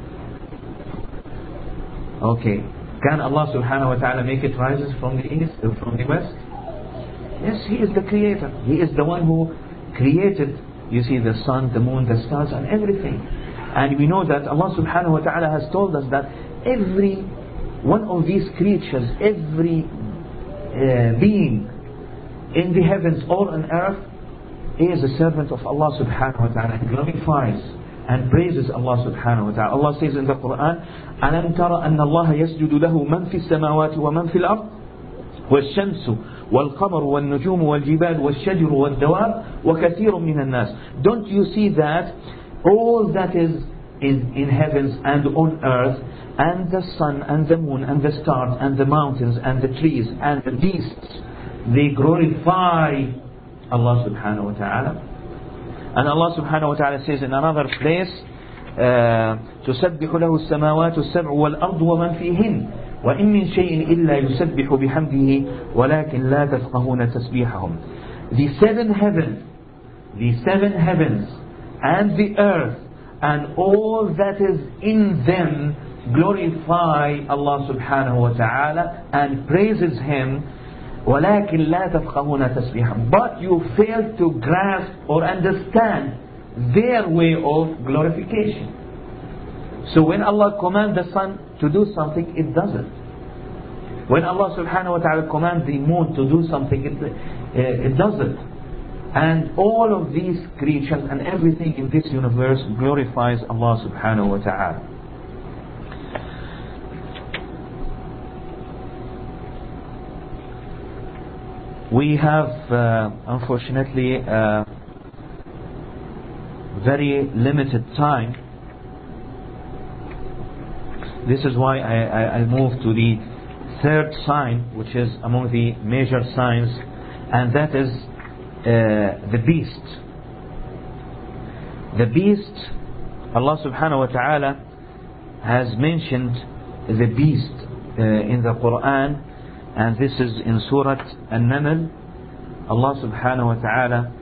Okay, can Allah subhanahu wa ta'ala make it rises from the east, uh, from the west? Yes, He is the creator. He is the one who created, you see, the sun, the moon, the stars and everything. And we know that Allah subhanahu wa ta'ala has told us that every one of these creatures, every uh, being in the heavens or on earth is a servant of Allah subhanahu wa ta'ala and glorifies and praises Allah subhanahu wa ta'ala. Allah says in the Quran, أَلَمْ تَرَ أَنَّ اللَّهَ يَسْجُدُ لَهُ مَنْ فِي السَّمَاوَاتِ وَمَنْ فِي الْأَرْضِ وَالشَّمْسُ وَالْقَمَرُ وَالنُّجُومُ وَالْجِبَالُ وَالشَّجَرُ وَالدَّوَابُ وَكَثِيرٌ مِنَ النَّاسِ. Don't you see that all that is in, in heavens and on earth, and the sun and the moon and the stars and the mountains and the trees and the beasts, they glorify Allah subhanahu wa ta'ala. And Allah subhanahu wa ta'ala says in another place, تسبح له السماوات السبع والأرض ومن فيهن وإن من شيء إلا يسبح بحمده ولكن لا تفقهون تسبيحهم. The seven heavens, the seven heavens and the earth and all that is in them glorify Allah subhanahu wa ta'ala and praises Him. ولكن لا تفقهون تسبيحهم. But you fail to grasp or understand their way of glorification. So when Allah commands the sun to do something, it does it. When Allah subhanahu wa ta'ala commands the moon to do something, it, uh, it does it. And all of these creatures and everything in this universe glorifies Allah subhanahu wa ta'ala. We have uh, unfortunately uh, very limited time. This is why I, I, I move to the third sign, which is among the major signs, and that is uh, the beast. The beast, Allah subhanahu wa ta'ala has mentioned the beast uh, in the Quran, and this is in Surah An-Naml. Allah subhanahu wa ta'ala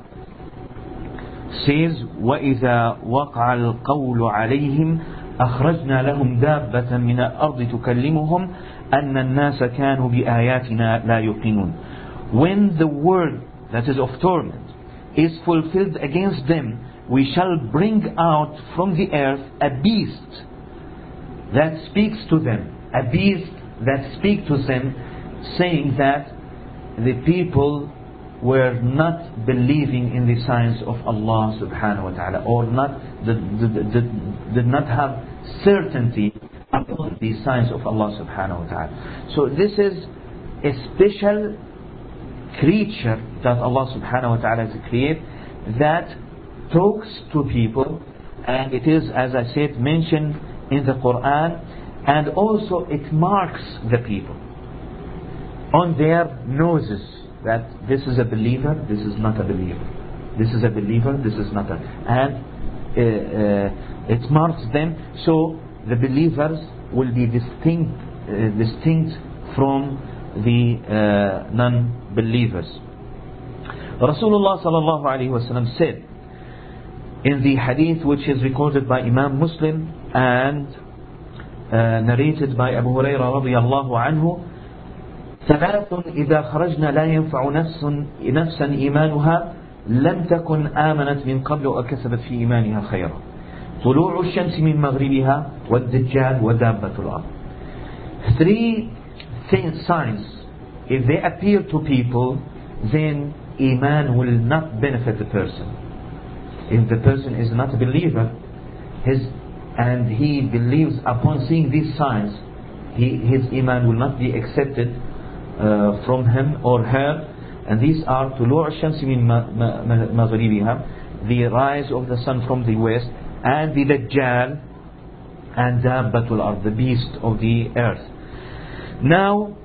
says, وَإِذَا وَقَعَ الْقَوْلُ عَلَيْهِمْ أَخْرَجْنَا لَهُمْ دَابَّةً مِنَ الْأَرْضِ تُكَلِّمُهُمْ أَنَّ النَّاسَ كَانُوا بِآيَاتِنَا لَا يُقِنُونَ. When the word that is of torment is fulfilled against them, we shall bring out from the earth a beast that speaks to them, a beast that speaks to them, saying that the people were not believing in the signs of Allah subhanahu wa ta'ala, or not did, did, did, did not have certainty upon the signs of Allah subhanahu wa ta'ala. So this is a special creature that Allah subhanahu wa ta'ala has created that talks to people, and it is, as I said, mentioned in the Quran, and also it marks the people on their noses that this is a believer, this is not a believer, this is a believer, this is not a, and uh, uh, it marks them, so the believers will be distinct uh, distinct from the uh, non-believers. Rasulullah sallallahu alaihi wasallam said in the hadith which is recorded by Imam Muslim and uh, narrated by Abu Hurairah radiyallahu anhu, ثلاث إذا خرجنا لا ينفع نفس نفسا إيمانها لم تكن آمنت من قبل وكسبت في إيمانها خيرا طلوع الشمس من مغربها والدجال ودابة الأرض. Three signs, if they appear to people, then Iman will not benefit the person. If the person is not a believer, his and he believes upon seeing these signs, he, his Iman will not be accepted Uh, from him or her, and these are طلوع الشمس من مغربها, the rise of the sun from the west, and the Dajjal, and دابة الأرض, the beast of the earth. Now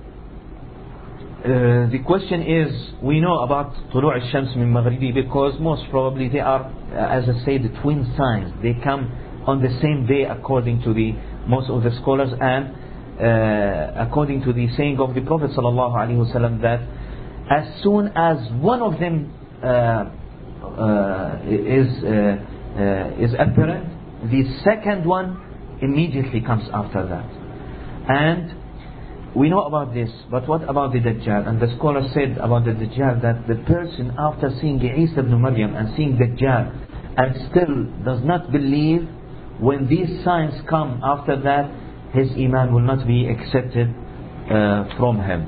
uh, the question is, we know about طلوع الشمس من مغربها because most probably they are, as I say, the twin signs. They come on the same day according to the most of the scholars, and Uh, according to the saying of the Prophet sallallahu alaihi wasallam, that as soon as one of them uh, uh, is uh, uh, is apparent, the second one immediately comes after that. And we know about this, but what about the Dajjal? And the scholar said about the Dajjal that the person, after seeing Isa ibn Maryam and seeing Dajjal and still does not believe, when these signs come after that, his iman will not be accepted uh, from him.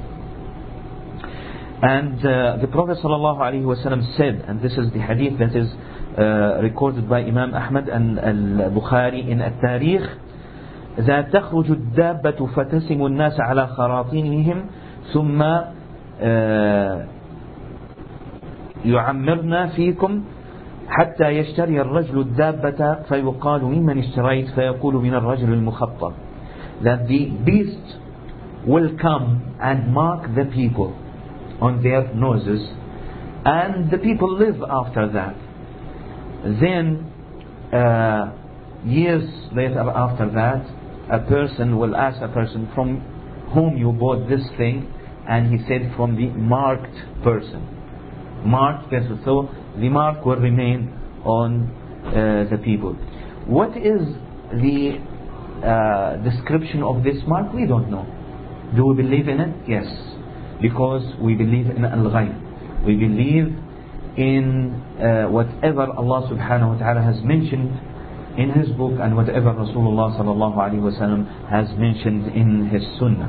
And uh, the Prophet ﷺ said, and this is the hadith that is uh, recorded by Imam Ahmad and Al-Bukhari in At-Tarikh, that تخرج الدابة فتسم الناس على خراطيمهم ثم يعمرنا فيكم حتى يشتري الرجل الدابة فيقال ممن اشتريت فيقول من الرجل المخطب. That the beast will come and mark the people on their noses, and the people live after that. Then uh, years later after that, a person will ask a person, from whom you bought this thing? And he said, from the marked person. Marked person. So the mark will remain on uh, the people. What is the uh, description of this mark? We don't know. Do we believe in it? Yes. Because we believe in al-ghayb. We believe in uh, whatever Allah subhanahu wa ta'ala has mentioned in his book, and whatever Rasulullah sallallahu alaihi wasallam has mentioned in his sunnah.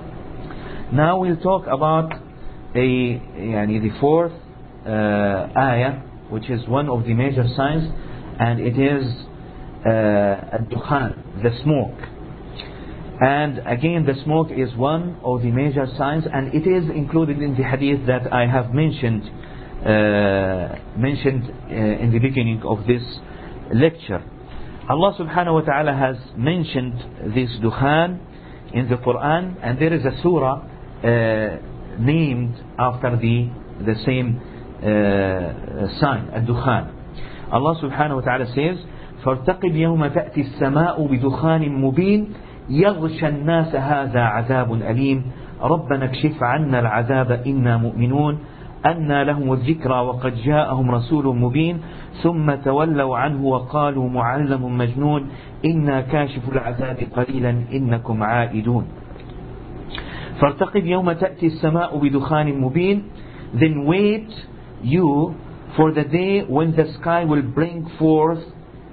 Now we'll talk about a, yani the fourth uh, ayah, which is one of the major signs, and it is uh, ad-dukhan, the smoke. And again, the smoke is one of the major signs, and it is included in the hadith that I have mentioned uh, mentioned uh, in the beginning of this lecture. Allah subhanahu wa ta'ala has mentioned this dukhan in the Quran, and there is a surah uh, named after the the same uh, sign, ad-dukhan. Allah subhanahu wa ta'ala says, فَارْتَقِبْ يَوْمَ تَأْتِي السَّمَاءُ بِدُخَانٍ مُبِينٍ يَغْشَى النَّاسَ هَذَا عَذَابٌ أَلِيمٌ رَبَّنَا اكْشِفْ عَنَّا الْعَذَابَ إِنَّا مُؤْمِنُونَ أَنَّى لَهُمُ الذِّكْرَى وَقَدْ جَاءَهُمْ رَسُولٌ مُبِينٌ ثُمَّ تَوَلَّوْا عَنْهُ وَقَالُوا مُعَلَّمٌ مَجْنُونٌ إِنَّا كَاشِفُ الْعَذَابِ قَلِيلًا إِنَّكُمْ عَائِدُونَ. فَارْتَقِبْ يَوْمَ تَأْتِي السَّمَاءُ بِدُخَانٍ مُبِينٍ. Then wait you for the day when the sky will bring forth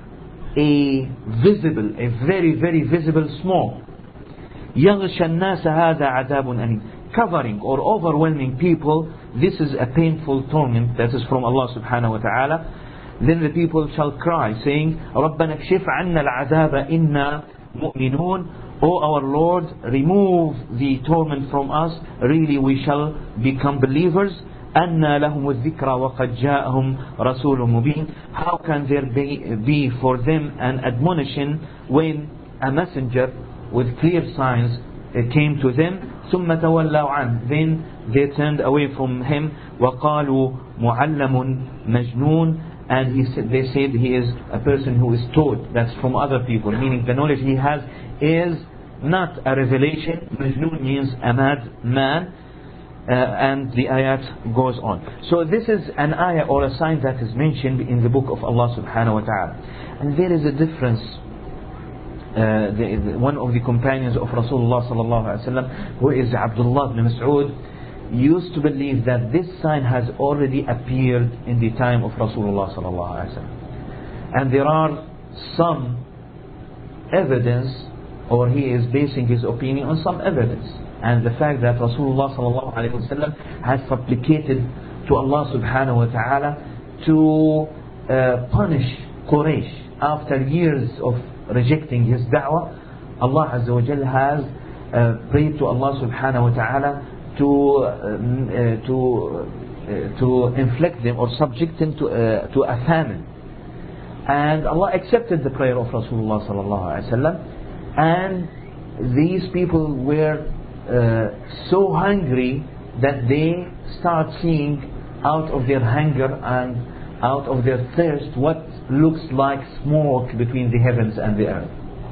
a visible, a very very visible smoke. يَغْشَى النَّاسَ هَذَا عَذَابٌ أَلِيمٌ. Covering or overwhelming people, this is a painful torment that is from Allah subhanahu wa ta'ala. Then the people shall cry, saying, رَبَّنَا اكْشِفْ عَنَّا الْعَذَابَ إِنَّا مُؤْمِنُونَ. O our Lord, remove the torment from us, really we shall become believers. أَنَّى لَهُمُ الذِّكْرَى وَقَدْ جَاءَهُمْ رَسُولٌ مُبِينٌ. How can there be, be for them an admonition when a messenger with clear signs came to them? ثُمَّ تَوَلَّوْا عَنْهُ. Then they turned away from him. وَقَالُوا مُعَلَّمٌ مَجْنُونَ. And he said, they said he is a person who is taught. That's from other people, meaning the knowledge he has is not a revelation. Majnun means a mad man. Uh, and the ayat goes on. So this is an ayah or a sign that is mentioned in the book of Allah subhanahu wa ta'ala. And there is a difference. Uh, the, the, one of the companions of Rasulullah sallallahu alaihi wasallam, who is Abdullah ibn Mas'ud, used to believe that this sign has already appeared in the time of Rasulullah sallallahu alaihi wasallam. And there are some evidence, or he is basing his opinion on some evidence. And the fact that Rasulullah sallallahu alaihi wasallam has supplicated to Allah subhanahu wa ta'ala to uh, punish Quraysh after years of rejecting his da'wah. Allah Azza wa Jal has uh, prayed to Allah subhanahu wa ta'ala to uh, uh, to uh, to inflict them or subject them to uh, to a famine. And Allah accepted the prayer of Rasulullah sallallahu alaihi wasallam, and these people were uh, so hungry that they start seeing out of their hunger and out of their thirst what looks like smoke between the heavens and the earth.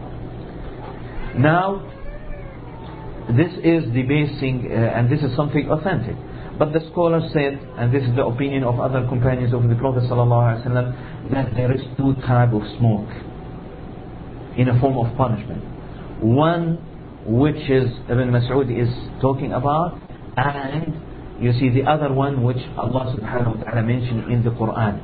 Now this is the basing, uh, and this is something authentic. But the scholars said, and this is the opinion of other companions of the Prophet ﷺ, that there is two types of smoke in a form of punishment. One which is Ibn Mas'ud is talking about, and you see the other one which Allah subhanahu wa ta'ala mentioned in the Quran.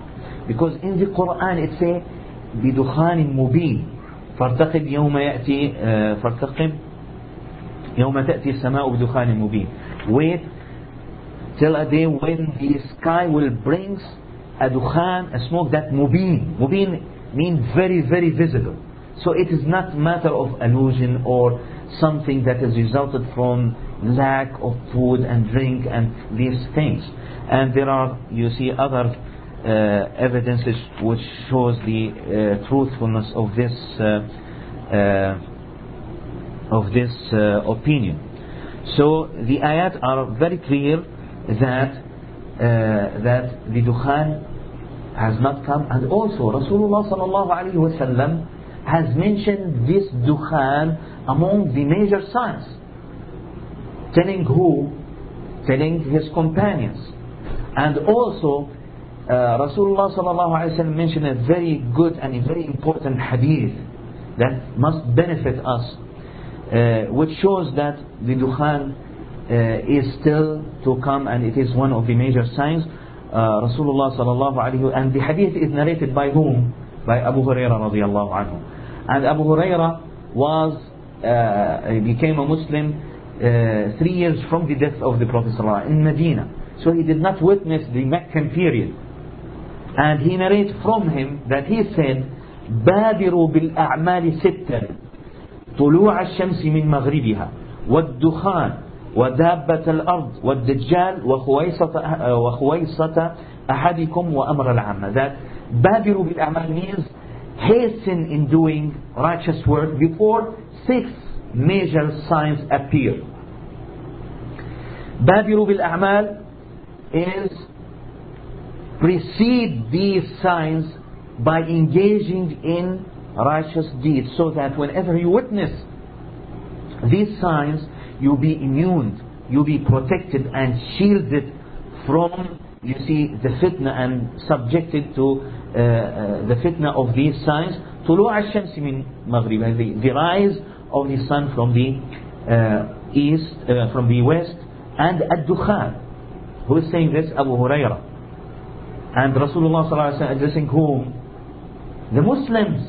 Because in the Quran it says بدخان مبين فارتقب يوم يأتي uh, فارتقب يوم تأتي السماء بدخان مبين. Wait till a day when the sky will bring a dukhan, a smoke that mubin. Mubin means very, very visible. So it is not matter of illusion or something that has resulted from lack of food and drink and these things. And there are, you see, other uh, evidences which shows the uh, truthfulness of this uh, uh, of this uh, opinion. So the ayat are very clear that uh, that the dukhan has not come, and also Rasulullah sallallahu alaihi wasallam has mentioned this dukhan among the major signs, telling who? Telling his companions. And also uh, Rasulullah sallallahu alaihi wasallam mentioned a very good and a very important hadith that must benefit us, uh, which shows that the dukhan uh, is still to come, and it is one of the major signs. Uh, Rasulullah sallallahu alaihi wasallam, and the hadith is narrated by whom? By Abu Hurairah radiyallahu anhu. And Abu Hurairah was uh, became a Muslim uh, three years from the death of the Prophet sallallahu alaihi wasallam in Medina. So he did not witness the Meccan period. And he narrates from him that he said, بادروا بالأعمال ستا طلوع الشمس من مغربها والدخان ودابة الأرض والدجال وخويصة وخويصة أحدكم وأمر العامة. That بادروا بالأعمال means hasten in doing righteous work before six major signs appear. بادروا بالأعمال is precede these signs by engaging in righteous deeds, so that whenever you witness these signs, you'll be immune, you'll be protected and shielded from, you see, the fitna, and subjected to uh, uh, the fitna of these signs. طلوع الشمس من مغربها, the, the rise of the sun from the uh, east, uh, from the west, and الدخان. Who is saying this? Abu Hurairah. And Rasulullah sallallahu alaihi wasallam addressing whom? The Muslims.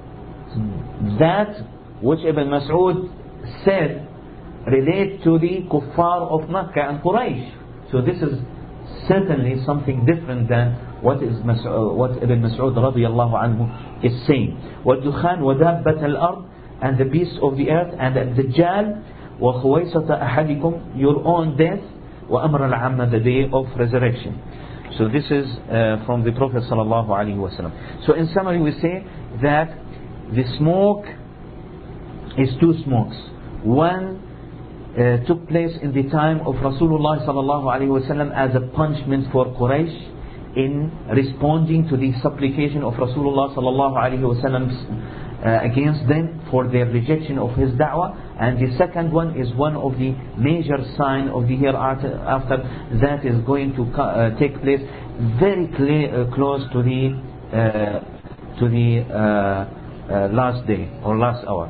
That which Ibn Mas'ud said relate to the kuffar of Makkah and Quraysh. So this is certainly something different than what is Mas'ud, what Ibn Mas'ud radiyallahu anhu is saying. وَالدُّخَانِ وَدَابَّةَ الْأَرْضِ, and the beasts of the earth, and الدَّجَّالِ وَخُوَيْصَةَ أَحَدِكُمْ, your own death, وَأَمْرَ الْعَامَّةِ, the day of resurrection. So this is uh, from the Prophet sallallahu alaihi wasallam. So in summary, we say that the smoke is two smokes. One uh, took place in the time of Rasulullah sallallahu alaihi wasallam as a punishment for Quraysh in responding to the supplication of Rasulullah sallallahu alaihi wasallam uh, against them for their rejection of his da'wah. And the second one is one of the major sign of the hereafter after that is going to uh, take place very clear, uh, close to the uh, to the uh, uh, last day or last hour.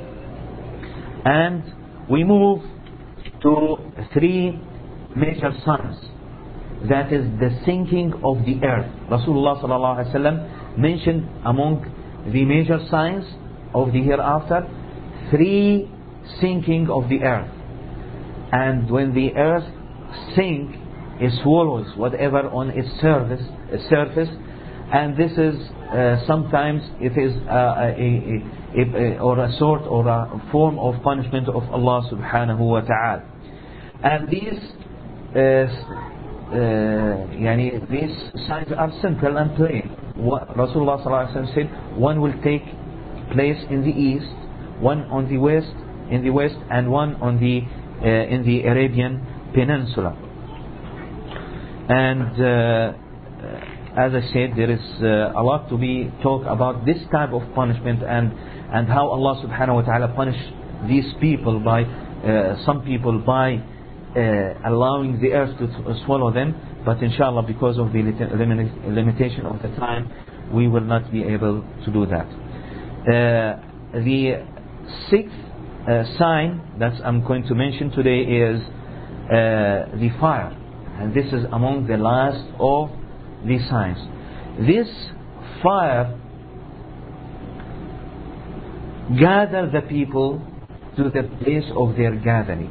And we move to three major signs. That is the sinking of the earth. Rasulullah sallallahu alaihi wasallam mentioned among the major signs of the hereafter three sinking of the earth. And when the earth sink, it swallows whatever on its surface, surface and this is uh, sometimes it is uh, a, a, a, or a sort or a form of punishment of Allah subhanahu wa ta'ala. And these uh, uh, yani, these signs are simple and plain. What Rasulullah sallallahu alaihi wasallam said, one will take place in the east, one on the west, in the west, and one on the uh, in the Arabian Peninsula. And uh, as I said, there is uh, a lot to be talked about this type of punishment, and and how Allah subhanahu wa ta'ala punished these people by uh, some people by uh, allowing the earth to th- swallow them. But inshallah, because of the lit- limitation of the time, we will not be able to do that. Uh, the sixth uh, sign that I'm going to mention today is uh, the fire. And this is among the last of the signs. this fire gathered the people to the place of their gathering,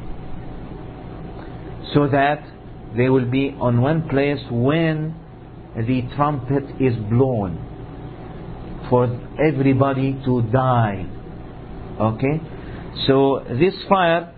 so that they will be on one place when the trumpet is blown, for everybody to die. Okay, so this fire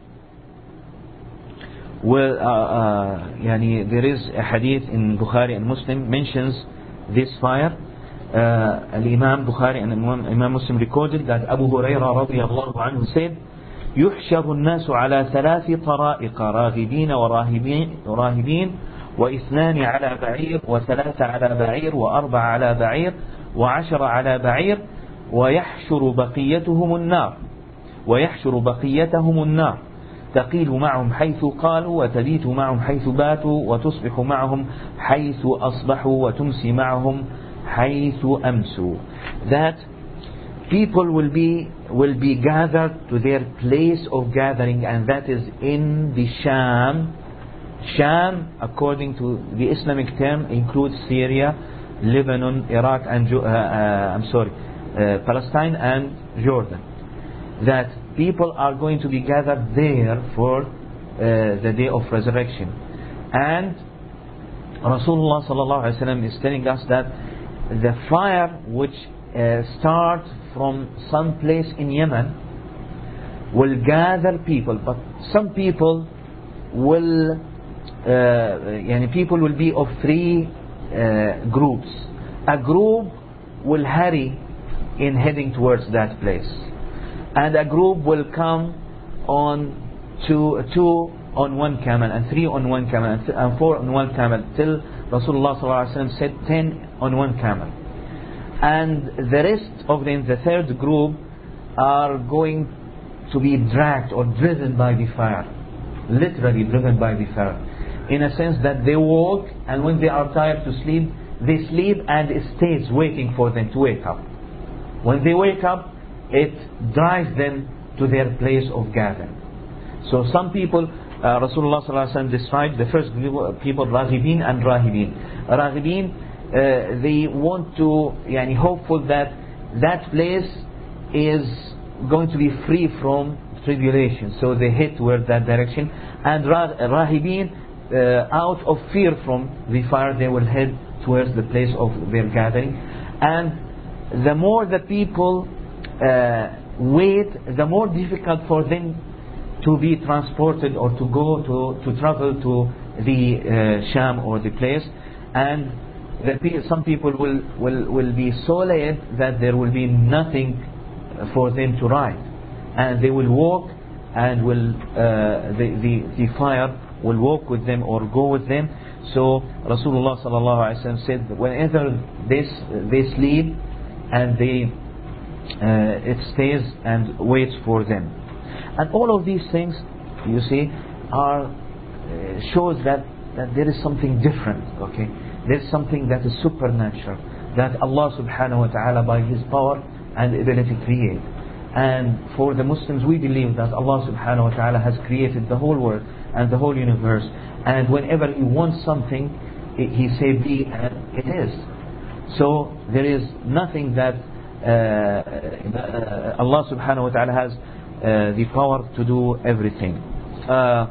will, uh, uh, yani there is a hadith in Bukhari and Muslim mentions this fire. Uh, Imam Bukhari and Imam, Imam Muslim recorded that Abu Hurairah radiyallahu anhu said, يحشر الناس على ثلاث طرائق راغبين وراهبين وراهبين واثنان على بعير وثلاثة على بعير وأربعة على بعير وعشر على بعير ويحشر بقيتهم النار ويحشر بقيتهم النار تقيل معهم حيث قالوا وتبيت معهم حيث باتوا وتصبح معهم حيث أصبحوا وتمسي معهم حيث أمسوا. That people will be will be gathered to their place of gathering, and that is in the Sham. Sham, according to the Islamic term, includes Syria, Lebanon, Iraq, and uh, uh, I'm sorry, uh, Palestine and Jordan. That people are going to be gathered there for uh, the day of resurrection, and Rasulullah sallallahu alaihi wasallam is telling us that the fire which uh, starts from some place in Yemen will gather people, but some people will uh, yani people will be of three uh, groups. A group will hurry in heading towards that place, and a group will come on two, two on one camel, and three on one camel, and, th- and four on one camel, till Rasulullah sallallahu alaihi wasallam said ten on one camel. And the rest of them, the third group, are going to be dragged or driven by the fire, literally driven by the fire, in a sense that they walk, and when they are tired to sleep, they sleep, and it stays waiting for them to wake up. When they wake up, it drives them to their place of gathering. So some people, uh, Rasulullah sallallahu alaihi wasallam described the first group of people, Raghibin and Rahibin. Raghibin, uh, they want to, yani hopeful that that place is going to be free from tribulation, so they head toward that direction. And Rahibin, uh, out of fear from the fire, they will head towards the place of their gathering. And the more the people uh, wait, the more difficult for them to be transported or to go to, to travel to the uh, Sham or the place. And the, some people will, will, will be so late that there will be nothing for them to ride, and they will walk, and will uh, the, the, the fire will walk with them or go with them. So Rasulullah sallallahu alaihi wasallam said, whenever they, they sleep, and they uh, it stays and waits for them. And all of these things, you see, are uh, shows that, that there is something different. Okay, there's something that is supernatural, that Allah subhanahu wa ta'ala by His power and ability create. And for the Muslims, we believe that Allah subhanahu wa ta'ala has created the whole world and the whole universe, and whenever He wants something, He say be, and it is. So there is nothing that uh, uh, Allah subhanahu wa ta'ala has uh, the power to do everything. Uh,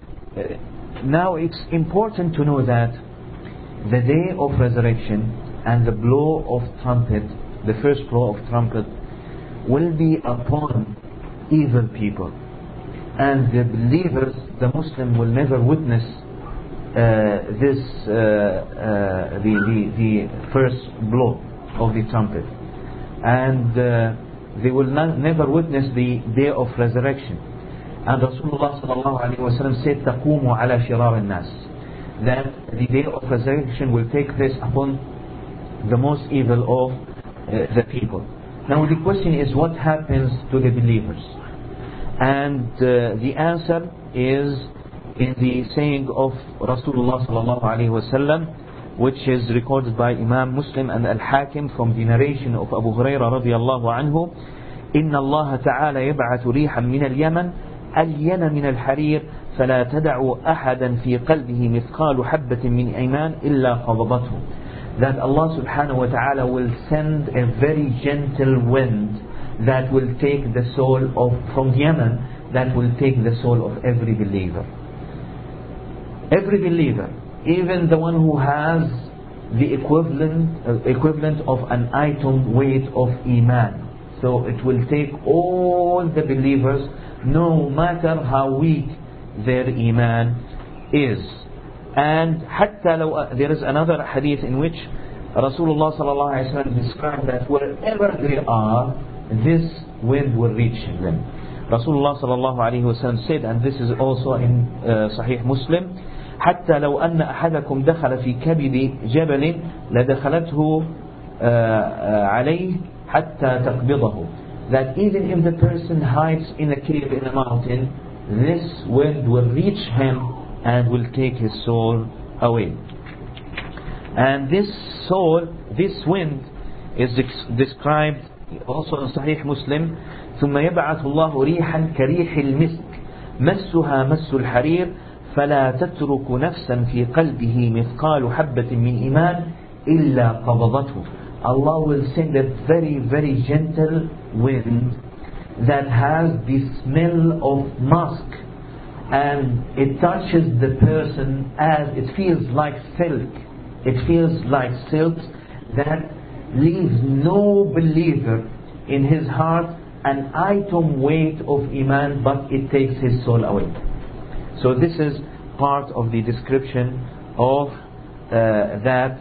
now it's important to know that the day of resurrection and the blow of trumpet, the first blow of trumpet, will be upon evil people, and the believers, the Muslim, will never witness uh, this uh, uh, the, the the first blow of the trumpet, and uh, they will not, never witness the day of resurrection. And Rasulullah sallallahu alaihi wasallam said, "Taqumu ala shirar al-nas," that the day of resurrection will take place upon the most evil of uh, the people. Now the question is, what happens to the believers? And uh, the answer is in the saying of Rasulullah sallallahu alaihi wasallam, which is recorded by Imam Muslim and Al-Hakim from the narration of Abu Hurairah radiyallahu anhu. إن الله تعالى يبعث ريحا من اليمن ألين من الحرير فلا تدع أحدا في قلبه مثقال حبة من إيمان إلا قبضته. that Allah subhanahu wa ta'ala will send a very gentle wind that will take the soul of, from Yemen, that will take the soul of every believer. Every believer, even the one who has the equivalent, uh, equivalent of an atom weight of Iman. So it will take all the believers, no matter how weak their Iman is. And حتى لو, uh, there is another hadith in which Rasulullah sallallahu alaihi wasallam described that wherever they are, this wind will reach them. Rasulullah sallallahu alaihi wasallam said, and this is also in uh, Sahih Muslim, حتى لو أن أحدكم دخل في كبد جبل لدخلته عليه حتى تقبضه. That even if the person hides in a cave in a mountain, this wind will reach him and will take his soul away. And this soul, this wind is described also in Sahih Muslim. ثم يبعث الله ريحا كريح المسك مسها مس الحرير فلا تترك نفسا في قلبه مثقال حبة من إيمان إلا قبضته. Allah will send a very very gentle wind that has the smell of musk, and it touches the person as it feels like silk. It feels like silk that leaves no believer in his heart an atom weight of Iman, but it takes his soul away. So this is part of the description of uh, that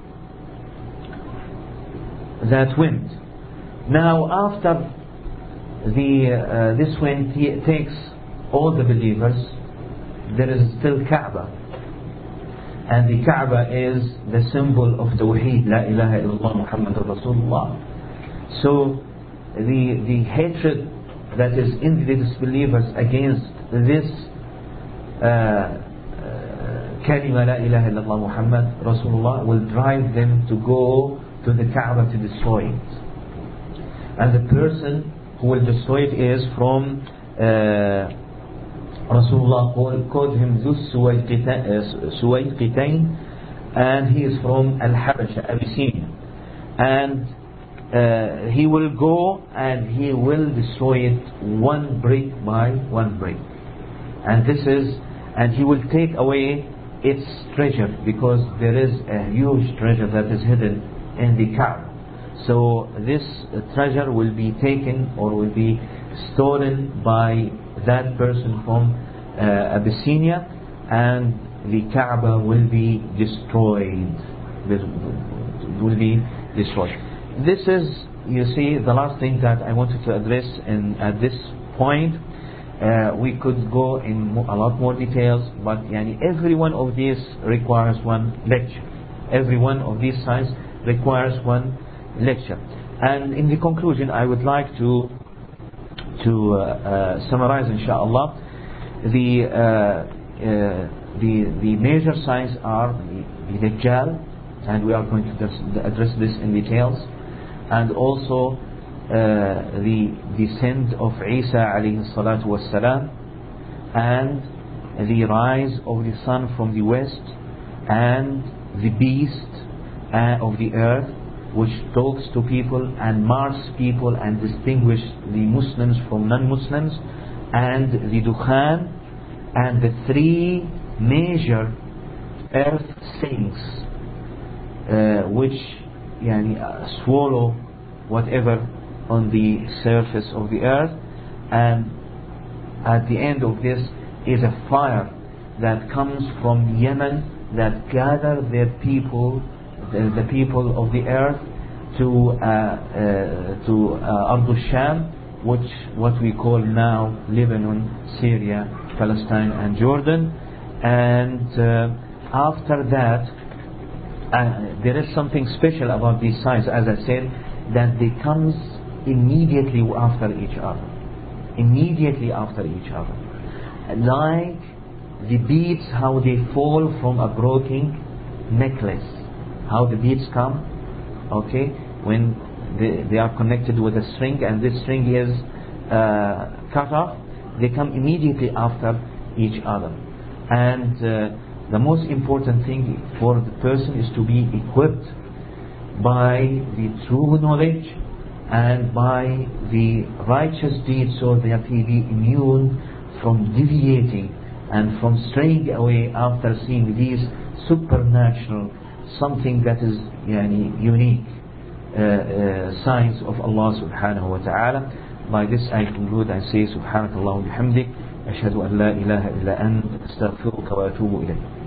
that wind. Now after the uh, this wind takes all the believers, there is still Kaaba, and the Kaaba is the symbol of Tawheed, La ilaha illallah Muhammadur Rasulullah. So the the hatred that is in the disbelievers against this uh, Kalima La ilaha illallah Muhammad Rasulullah will drive them to go to the Kaaba to destroy it. And the person who will destroy it is from uh, Rasulullah called, called him Dhu Suwayqitain, and he is from Al-Habasha, Abyssinia. And uh, he will go and he will destroy it one brick by one brick. And this is, and he will take away its treasure, because there is a huge treasure that is hidden in the Kaaba. So this treasure will be taken or will be stolen by that person from uh, Abyssinia, and the Kaaba will be destroyed. Will be destroyed. This is, you see, the last thing that I wanted to address in, at this point. Uh, we could go in a lot more details, but yani, every one of these requires one lecture. Every one of these signs requires one lecture. And in the conclusion, I would like to to uh, uh, summarize, inshallah, the uh, uh, the the major signs are the, the Dajjal, and we are going to address this in details, and also Uh, the descent of Isa alayhi salatu wassalam, and the rise of the sun from the west, and the beast uh, of the earth which talks to people and marks people and distinguishes the Muslims from non-Muslims, and the Dukhan, and the three major earth sinks uh, which yani, uh, swallow whatever on the surface of the earth. And at the end of this is a fire that comes from Yemen that gather their people, the, the people of the earth, to uh, uh, to uh, Ardul Sham, which what we call now Lebanon, Syria, Palestine and Jordan. And uh, after that uh, there is something special about these signs, as I said, that they comes immediately after each other. Immediately after each other. Like the beads, how they fall from a broken necklace. How the beads come, okay, when they, they are connected with a string, and this string is uh, cut off, they come immediately after each other. And uh, the most important thing for the person is to be equipped by the true knowledge and by the righteous deeds, so that he be immune from deviating and from straying away after seeing these supernatural, something that is yani, unique uh, uh, signs of Allah subhanahu wa ta'ala. By this I conclude and say subhanakallah wa bihamdik ashhadu an la ilaha illa ant astaghfiruka wa atubu ilayk.